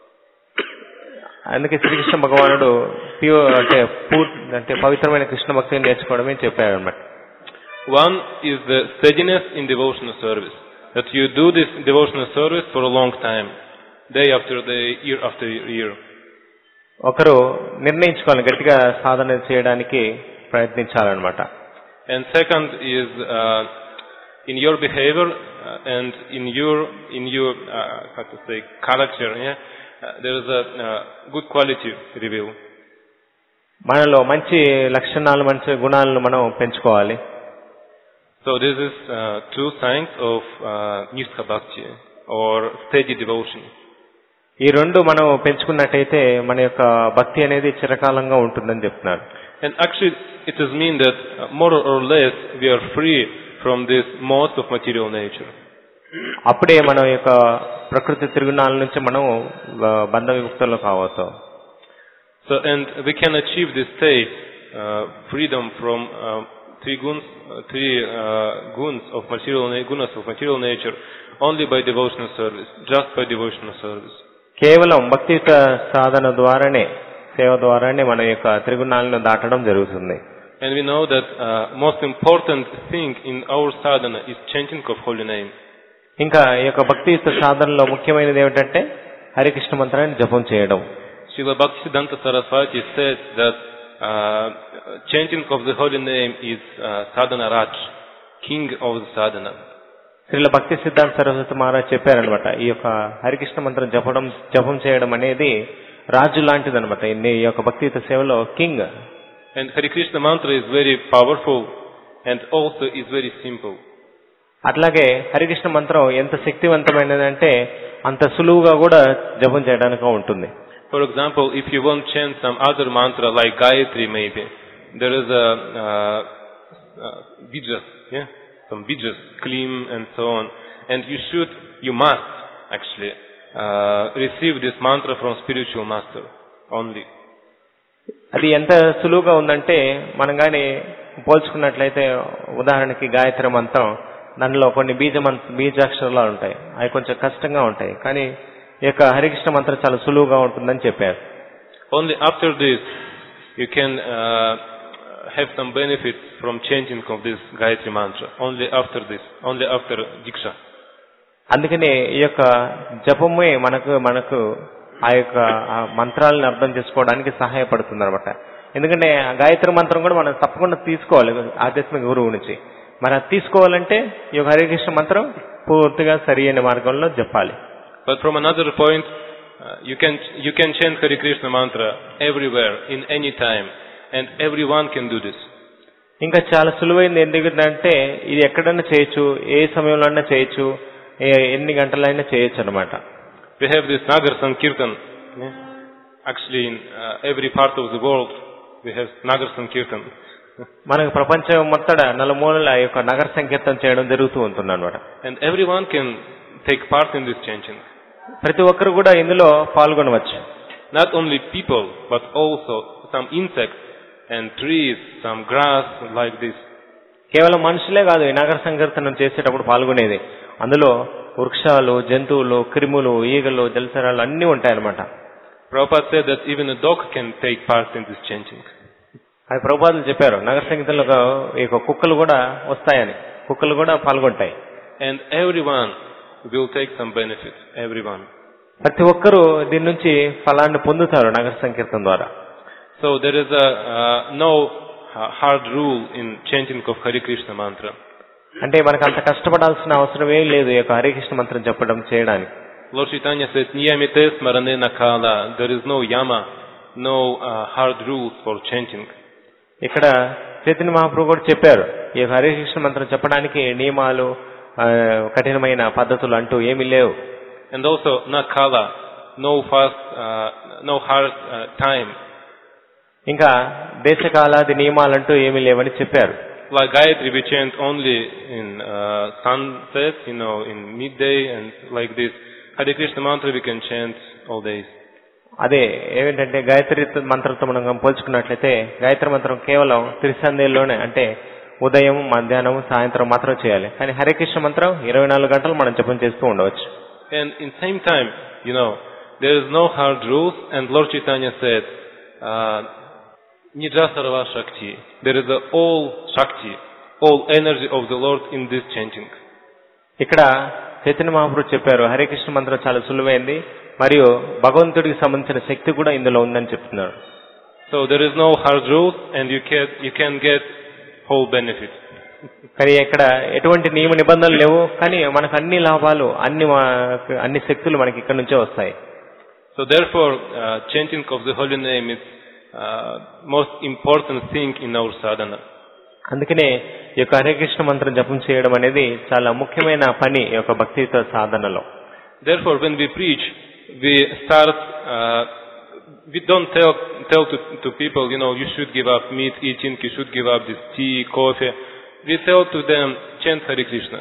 Speaker 2: అందుకే శ్రీకృష్ణ భగవానుడు ప్యూర్ అంటే పూర్తి అంటే పవిత్రమైన కృష్ణ భక్తిని నేర్చుకోవడమే చెప్పాడు అన్నమాట.
Speaker 1: One is the steadiness in devotional service, that you do this devotional service for a long time, day after day, year after year.
Speaker 2: ఒకరు నిర్ణయించుకోవాలి, గట్టిగా సాధన చేయడానికి ప్రయత్నించాలన్నమాట.
Speaker 1: And second is uh, in your behavior uh, and in your in your uh, how to say character, yeah, uh, there is a uh, good quality reveal.
Speaker 2: మనలో మంచి లక్షణాలు, మంచి గుణాలను మనం పెంచుకోవాలి.
Speaker 1: So this is uh, two signs of uh, Nishtha Bhakti or steady devotion.
Speaker 2: ఈ రెండు మనం పెంచుకున్నట్టయితే మన యొక్క భక్తి అనేది చిరకాలంగా ఉంటుందని చెప్తున్నారు.
Speaker 1: And actually it does mean that uh, more or less we are free from this modes of material nature.
Speaker 2: అప్పుడే మన యొక్క ప్రకృతి త్రిగుణాల నుంచి మనం బంధ విముక్తులు కావచ్చు.
Speaker 1: So and we can achieve this state, uh, freedom from uh, three guns, uh, three uh, guns of material na- gunas of material nature only by devotional service, just by devotional service.
Speaker 2: కేవలం భక్తియుత సాధన ద్వారానే సేవ ద్వారానే మన యొక్క త్రిగుణాలను దాటడం జరుగుతుంది.
Speaker 1: And we know that uh, most important thing in our sadhana is chanting of holy name.
Speaker 2: ఇంకా ఈ యొక్క భక్తియుత సాధనలో ముఖ్యమైనది ఏమిటంటే హరికృష్ణ మంత్రాన్ని జపం చేయడం.
Speaker 1: Srila Bhaktisiddhanta Saraswati says that uh, chanting of the holy name is uh, sadhana raj, king of the sadhana.
Speaker 2: Srila భక్తి సిద్ధాంత సరస్వతి మహారాజ్ చెప్పారనమాట, ఈ యొక్క హరికృష్ణ మంత్రం జపడం జపం చేయడం అనేది రాజు లాంటిది అనమాట ఈ యొక్క భక్తియుత సేవలో king.
Speaker 1: And Hare Krishna mantra is very powerful and also is very simple.
Speaker 2: అట్లాగే హరికృష్ణ మంత్రం ఎంత శక్తివంతమైనది అంటే అంత సులువుగా కూడా జపం చేయడానికి ఉంటుంది.
Speaker 1: For example, if you want to chant some other mantra like Gayatri maybe, there is a uh, uh, bijas, yeah, some bijas, klim and so on, and you should, you must actually uh, receive this mantra from spiritual master only.
Speaker 2: అది ఎంత సులువుగా ఉందంటే మనం కానీ పోల్చుకున్నట్లయితే ఉదాహరణకి గాయత్రి మంత్రం, దానిలో కొన్ని బీజ మంత్ర బీజాక్షరాలు ఉంటాయి, అవి కొంచెం కష్టంగా ఉంటాయి, కానీ ఈ యొక్క హరికృష్ణ మంత్రం చాలా సులువుగా ఉంటుందని చెప్పారు.
Speaker 1: Only after this you can uh, have some benefit from chanting of this Gayatri mantra. Only after this, only after Diksha.
Speaker 2: అందుకనే ఈ యొక్క జపమే మనకు మనకు ఆ యొక్క మంత్రాలను అర్థం చేసుకోవడానికి సహాయపడుతుంది అనమాట. ఎందుకంటే ఆ గాయత్రి మంత్రం కూడా మనం తప్పకుండా తీసుకోవాలి ఆధ్యాత్మిక గురువు నుంచి. మరి అది తీసుకోవాలంటే ఈ యొక్క హరికృష్ణ మంత్రం పూర్తిగా సరి అయిన మార్గంలో చెప్పాలి.
Speaker 1: But from another point, uh, you can you can chant Hare Krishna mantra everywhere, in any time, and everyone can do this.
Speaker 2: ఇంకా చాలా సులువైంది ఎందుకంటే ఇది ఎక్కడైనా చేయొచ్చు, ఏ సమయంలో అయినా చేయొచ్చు, ఎన్ని గంటలైనా చేయొచ్చు అనమాట.
Speaker 1: We have this Nagar Sankirtan. Yeah. Actually, in uh, every part of the world, we have Nagar Sankirtan.
Speaker 2: మనకు ప్రపంచం మొత్తడ నలుమూలల యొక్క నగర సంకీర్తన చేయడం జరుగుతూ ఉంటుంది అనమాట.
Speaker 1: And everyone can take part in this chanting.
Speaker 2: ప్రతి ఒక్కరు కూడా ఇందులో పాల్గొనవచ్చు.
Speaker 1: Not only people, but also some insects and trees, some grass like this.
Speaker 2: కేవలం మనుషులే కాదు ఈ నగర సంకీర్తనం చేసేటప్పుడు పాల్గొనేది. అందులో వృక్షాలు, జంతువులు, క్రిములు, ఈగలు, జలచరాలు అన్నీ ఉంటాయన్నమాట.
Speaker 1: Prabhupada said that even a dog can take part in this chanting.
Speaker 2: అది ప్రభుపాదులు చెప్పారు, నగర సంకీర్తనలో ఈ కుక్కలు కూడా వస్తాయని, కుక్కలు కూడా పాల్గొంటాయి.
Speaker 1: And everyone will take some benefit, everyone.
Speaker 2: ప్రతి ఒక్కరూ దీని నుంచి ఫలాన్ని పొందుతారు నగర సంకీర్తన ద్వారా.
Speaker 1: So there is a uh, no hard rule in chanting of Hare Krishna mantra.
Speaker 2: అంటే మనకు అంత కష్టపడాల్సిన అవసరం ఏం లేదు ఈ యొక్క హరికృష్ణ మంత్రం చెప్పడం చేయడానికి.
Speaker 1: Lord Chaitanya said, "Niyamite smaranena kala." There is no yama, no uh, hard rules for chanting.
Speaker 2: ఇక్కడ చైతన్య మహాప్రభు కూడా చెప్పారు, ఈ యొక్క హరికృష్ణ మంత్రం చెప్పడానికి నియమాలు, కఠినమైన పద్ధతులు అంటూ ఏమీ లేవు.
Speaker 1: And also not kala, no fast, uh, no hard uh, time.
Speaker 2: ఇంకా దేశకాలాది నియమాలంటూ ఏమీ లేవని చెప్పారు.
Speaker 1: Like Gayatri we chant only in uh, sunset, you know, in midday and like this. Hare Krishna mantra we can chant all days.
Speaker 2: అదే ఏమిటంటే గాయత్రి మంత్రంతో మనం పోల్చుకున్నట్లయితే గాయత్రి మంత్రం కేవలం త్రిసంధ్యలోనే అంటే ఉదయం, మధ్యాహ్నం, సాయంత్రం మాత్రం చేయాలి. కానీ హరికృష్ణ మంత్రం ఇరవై నాలుగు గంటలు మనం జపం చేస్తూ ఉండవచ్చు.
Speaker 1: And in same time, you know, there is no hard rules, and Lord Chaitanya said, uh, Nija Sarva Shakti. There is a all Shakti, all energy of the Lord in this chanting.
Speaker 2: ఇక్కడ చైతన్య మహాప్రభు చెప్పారు హరికృష్ణ మంత్రం చాలా సులువైంది మరియు భగవంతుడికి సంబంధించిన శక్తి కూడా ఇందులో ఉందని చెప్తున్నారు.
Speaker 1: So there is no hard rules and you can you can get whole benefit.
Speaker 2: కానీ ఇక్కడ ఎటువంటి నియమ నిబంధనలు లేవు, కానీ మనకు అన్ని లాభాలు, అన్ని అన్ని శక్తులు మనకి ఇక్కడ నుంచే వస్తాయి.
Speaker 1: So therefore uh, chanting of the holy name is uh, most important thing in our sadhana.
Speaker 2: అందుకనే ఈ యొక్క హరికృష్ణ మంత్రం జపం చేయడం అనేది చాలా ముఖ్యమైన పని ఈ యొక్క భక్తితో సాధనలో.
Speaker 1: Therefore when we preach, we start uh, we don't tell tell to to people, you know, you should give up meat eating, you should give up this tea, coffee. We tell to them, chant Hare Krishna.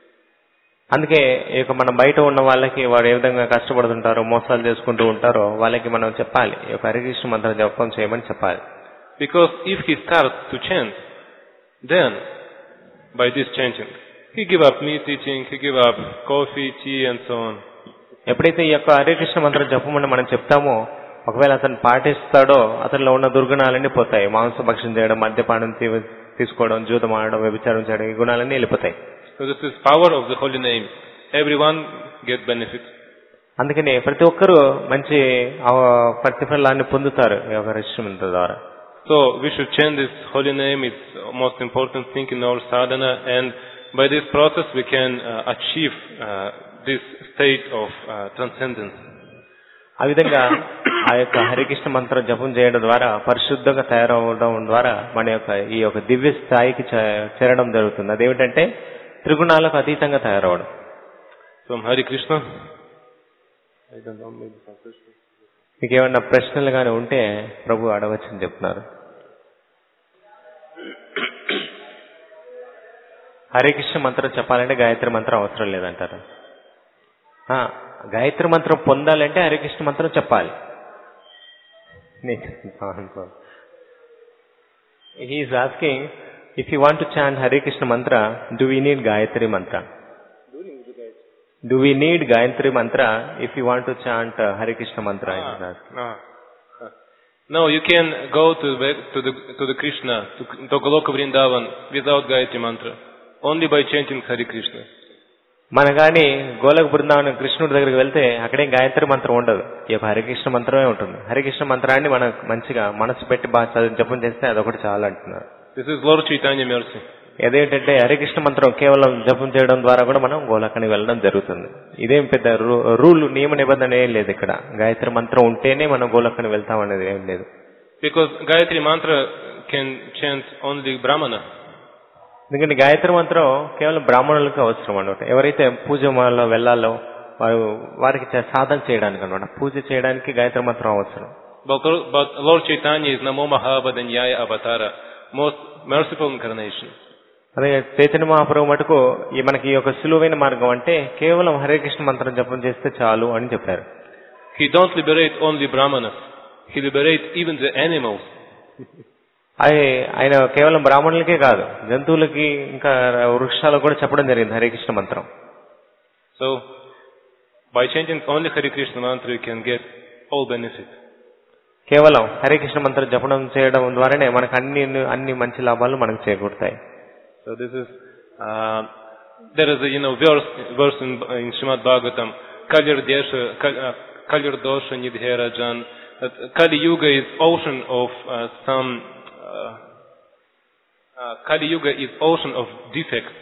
Speaker 2: అందుకే ఇక మనం బయట ఉన్న వాళ్ళకి వారు ఏ విధంగా కష్టపడుతుంటారో, మోసాలు చేసుకుంటూ ఉంటారో వాళ్ళకి మనం చెప్పాలి ఈ యొక్క హరికృష్ణ మంత్రం జపం చేయమని చెప్పాలి.
Speaker 1: Because if he starts to chant, then by this chanting, he give up meat eating, he give up coffee, tea and so on.
Speaker 2: ఎప్పుడైతే ఈ యొక్క హరే కృష్ణ మంత్రం జపమని మనం చెప్తామో ఒకవేళ అతను పాటిస్తాడో అతనిలో ఉన్న దుర్గుణాలన్నీ పోతాయి. మాంసం భక్షణ చేయడం, మద్యపానం తీసుకోవడం, జూదం ఆడడం, వ్యభిచారం చేయడం, ఈ గుణాలన్నీ వెళ్ళిపోతాయి.
Speaker 1: So this is power of the holy name. Everyone get benefit.
Speaker 2: అందుకని ప్రతి ఒక్కరూ మంచి ప్రతిఫలాన్ని పొందుతారు ఈ యొక్క హరే కృష్ణ మంత్రం ద్వారా.
Speaker 1: So we should chant this holy name. It's the most important thing in our sadhana, and by this process we can uh, achieve uh, this state of uh, transcendence.
Speaker 2: ఆ విధంగా ఆ యొక్క హరే కృష్ణ మంత్రం జపం చేయడం ద్వారా పరిశుద్ధంగా తయారవడం ద్వారా మన యొక్క ఈ యొక్క దివ్య స్థాయికి చేరడం జరుగుతుంది. అదేమిటంటే త్రిగుణాలకు అతీతంగా తయారవడం.
Speaker 1: So Hare Krishna.
Speaker 2: మీకు ఏమన్నా ప్రశ్నలు కానీ ఉంటే ప్రభు అడగచ్చని చెప్తున్నారు. హరే కృష్ణ మంత్రం చెప్పాలంటే గాయత్రి మంత్రం అవసరం లేదంటారు. గాయత్రి మంత్రం పొందాలంటే హరే కృష్ణ మంత్రం చెప్పాలి. He is asking, if you want to chant Hare Krishna mantra, do we need Gayatri mantra? Do we need Gayatri mantra if you want to chant uh, Hare Krishna mantra?
Speaker 1: Ah, no. No, you can go to the, to the, to the Krishna, to, to Goloka Vrindavan without Gayatri mantra, only by chanting Hare Krishna.
Speaker 2: మన కానీ గోలక బృందావనం కృష్ణుడి దగ్గరికి వెళ్తే అక్కడేం గాయత్రి మంత్రం ఉండదు, ఈ యొక్క హరికృష్ణ మంత్రమే ఉంటుంది. హరికృష్ణ మంత్రాన్ని మనం మంచిగా మనసు పెట్టి బాగా జపం చేస్తే అదొకటి చాలా అంటున్నారు.
Speaker 1: This is Lord Chaitanya mercy.
Speaker 2: ఏదేంటంటే Harikrishna మంత్రం కేవలం జపం చేయడం ద్వారా కూడా మనం గోలకానికి వెళ్ళడం జరుగుతుంది. ఇదేం పెద్ద రూల్ నియమ నిబంధన ఏం లేదు ఇక్కడ. గాయత్రి మంత్రం ఉంటేనే మనం గోలకానికి వెళ్తాం అనేది ఏం లేదు.
Speaker 1: Because Gayatri mantra can chant only Brahmana.
Speaker 2: ఎందుకంటే గాయత్రి మంత్రం కేవలం బ్రాహ్మణులకు అవసరం అనమాట. ఎవరైతే పూజలో వెళ్ళాలో వారు వారికి సాధన చేయడానికి అనమాట, పూజ చేయడానికి గాయత్రి మంత్రం అవసరం.
Speaker 1: But Lord Chaitanya is Namo Mahabodha Nyaya Avatara, most merciful incarnation.
Speaker 2: అదే చైతన్య మహాప్రభు మటుకు ఈ మనకి ఈ యొక్క సులువైన మార్గం అంటే కేవలం హరే కృష్ణ మంత్రం జపం చేస్తే చాలు అని చెప్పారు.
Speaker 1: He don't liberate only Brahmanas, he liberates even the animals.
Speaker 2: ఆయన కేవలం బ్రాహ్మణులకే కాదు, జంతువులకి ఇంకా వృక్షాలకు కూడా చెప్పడం జరిగింది హరే కృష్ణ మంత్రం.
Speaker 1: So by chanting only Hare Krishna mantra you can get all benefit.
Speaker 2: కేవలం హరే కృష్ణ మంత్రం జపడం చేయడం ద్వారానే మనకు అన్ని అన్ని మంచి లాభాలు మనకు చేకూరుతాయి.
Speaker 1: So this is uh, there is a you know verse verse in, in Srimad Bhagavatam, Kalir Desha Kalir Dosha Nidherajan, that Kali Yuga is ocean of uh, some uh, uh, Kali Yuga is ocean of defects.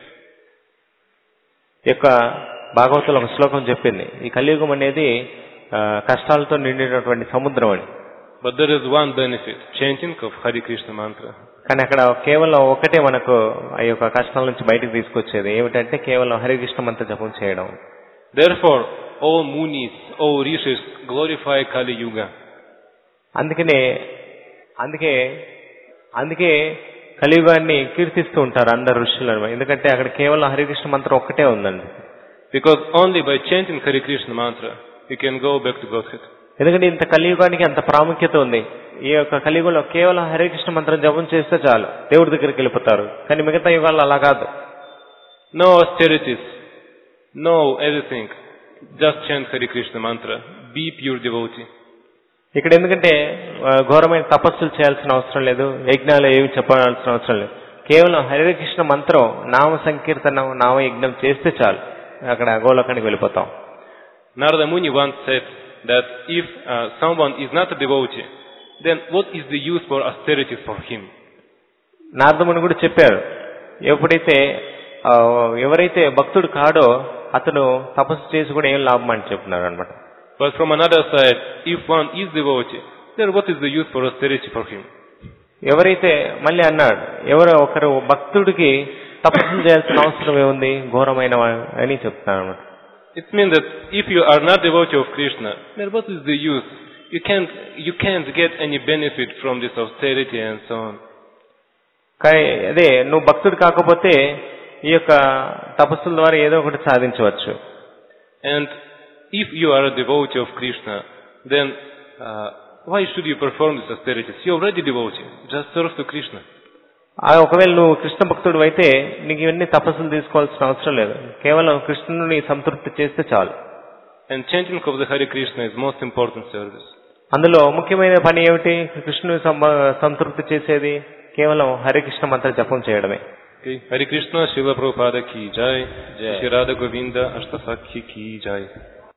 Speaker 2: యొక్క భాగవతంలో ఒక శ్లోకం చెప్పింది, ఈ కలియుగం అనేది కష్టాలతో నిండినటువంటి సముద్రం అని.
Speaker 1: But there is one benefit, chanting of Hare Krishna mantra.
Speaker 2: కానీ అక్కడ కేవలం ఒకటే మనకు ఆ యొక్క కష్టాల నుంచి బయటకు తీసుకొచ్చేది ఏమిటంటే కేవలం హరే కృష్ణ మంత్ర జపం చేయడం.
Speaker 1: Therefore all munis, all rishis glorify Kali Yuga.
Speaker 2: అందుకనే అందుకే అందుకే కలియుగాన్ని కీర్తిస్తూ ఉంటారు అందరు ఋషులను, ఎందుకంటే అక్కడ కేవలం హరే కృష్ణ మంత్రం ఒక్కటే ఉందండి.
Speaker 1: Because only by chanting Hare Krishna mantra you can go back to Godhead.
Speaker 2: ఎందుకంటే ఇంత కలియుగానికి అంత ప్రాముఖ్యత ఉంది. ఈ యొక్క కలియుగంలో కేవలం హరే కృష్ణ మంత్రం జపం చేస్తే చాలు దేవుడి దగ్గరికి వెళ్ళిపోతారు. కానీ మిగతా యుగాల్లో అలా కాదు.
Speaker 1: No austerities, no everything, just chant Hare Krishna mantra, be pure devotee.
Speaker 2: ఇక్కడ ఎందుకంటే ఘోరమైన తపస్సులు చేయాల్సిన అవసరం లేదు, యజ్ఞాలు ఏమి చెప్పాల్సిన అవసరం లేదు. కేవలం హరే కృష్ణ మంత్రం నామ సంకీర్తనం నామ యజ్ఞం చేస్తే చాలు అక్కడ గోలోకానికి వెళ్ళిపోతాం.
Speaker 1: Narada Muni once said that if uh, someone is not a devotee, then what is the use for austerities for him?
Speaker 2: Narada ముని కూడా చెప్పారు, ఎప్పుడైతే ఎవరైతే భక్తుడు కాడో అతను తపస్సు చేసి కూడా ఏం లాభం అని చెప్తున్నారు అన్నమాట.
Speaker 1: But from another side, if one is devotee, then what is the use for austerity for him?
Speaker 2: ఎవరైతే మళ్ళీ అన్నాడు, ఎవరో ఒకరు భక్తుడికి తపస్సు చేయాల్సిన అవసరం ఏముంది ఘోరమైన అని చెప్తున్నారు అన్నమాట.
Speaker 1: It means that if you are not devotee of Krishna, then what is the use? You can't, you can't get any benefit from this austerity and so on.
Speaker 2: కానీ అదే నువ్వు భక్తుడు కాకపోతే ఈ యొక్క తపస్సుల ద్వారా ఏదో ఒకటి సాధించవచ్చు.
Speaker 1: And if you are a devotee of Krishna, then uh, why should you perform this austerities? You are already devotee. Just serve to Krishna.
Speaker 2: ఒకవేళ నువ్వు కృష్ణ భక్తుడు అయితే నీకు ఇవన్నీ తపస్సులు తీసుకోవాల్సిన అవసరం లేదు. కేవలం కృష్ణుని సంతృప్తి చేస్తే చాలు.
Speaker 1: And chanting of the Hare Krishna is most important service.
Speaker 2: అందులో ముఖ్యమైన పని ఏమిటి? కృష్ణుని సంతృప్తి చేసేది కేవలం హరే కృష్ణ మంత్ర జపం చేయడమే.
Speaker 1: Okay. Hare Krishna, Srila Prabhupada ki jai, Shri Radha Govinda Ashtasakhi ki jai.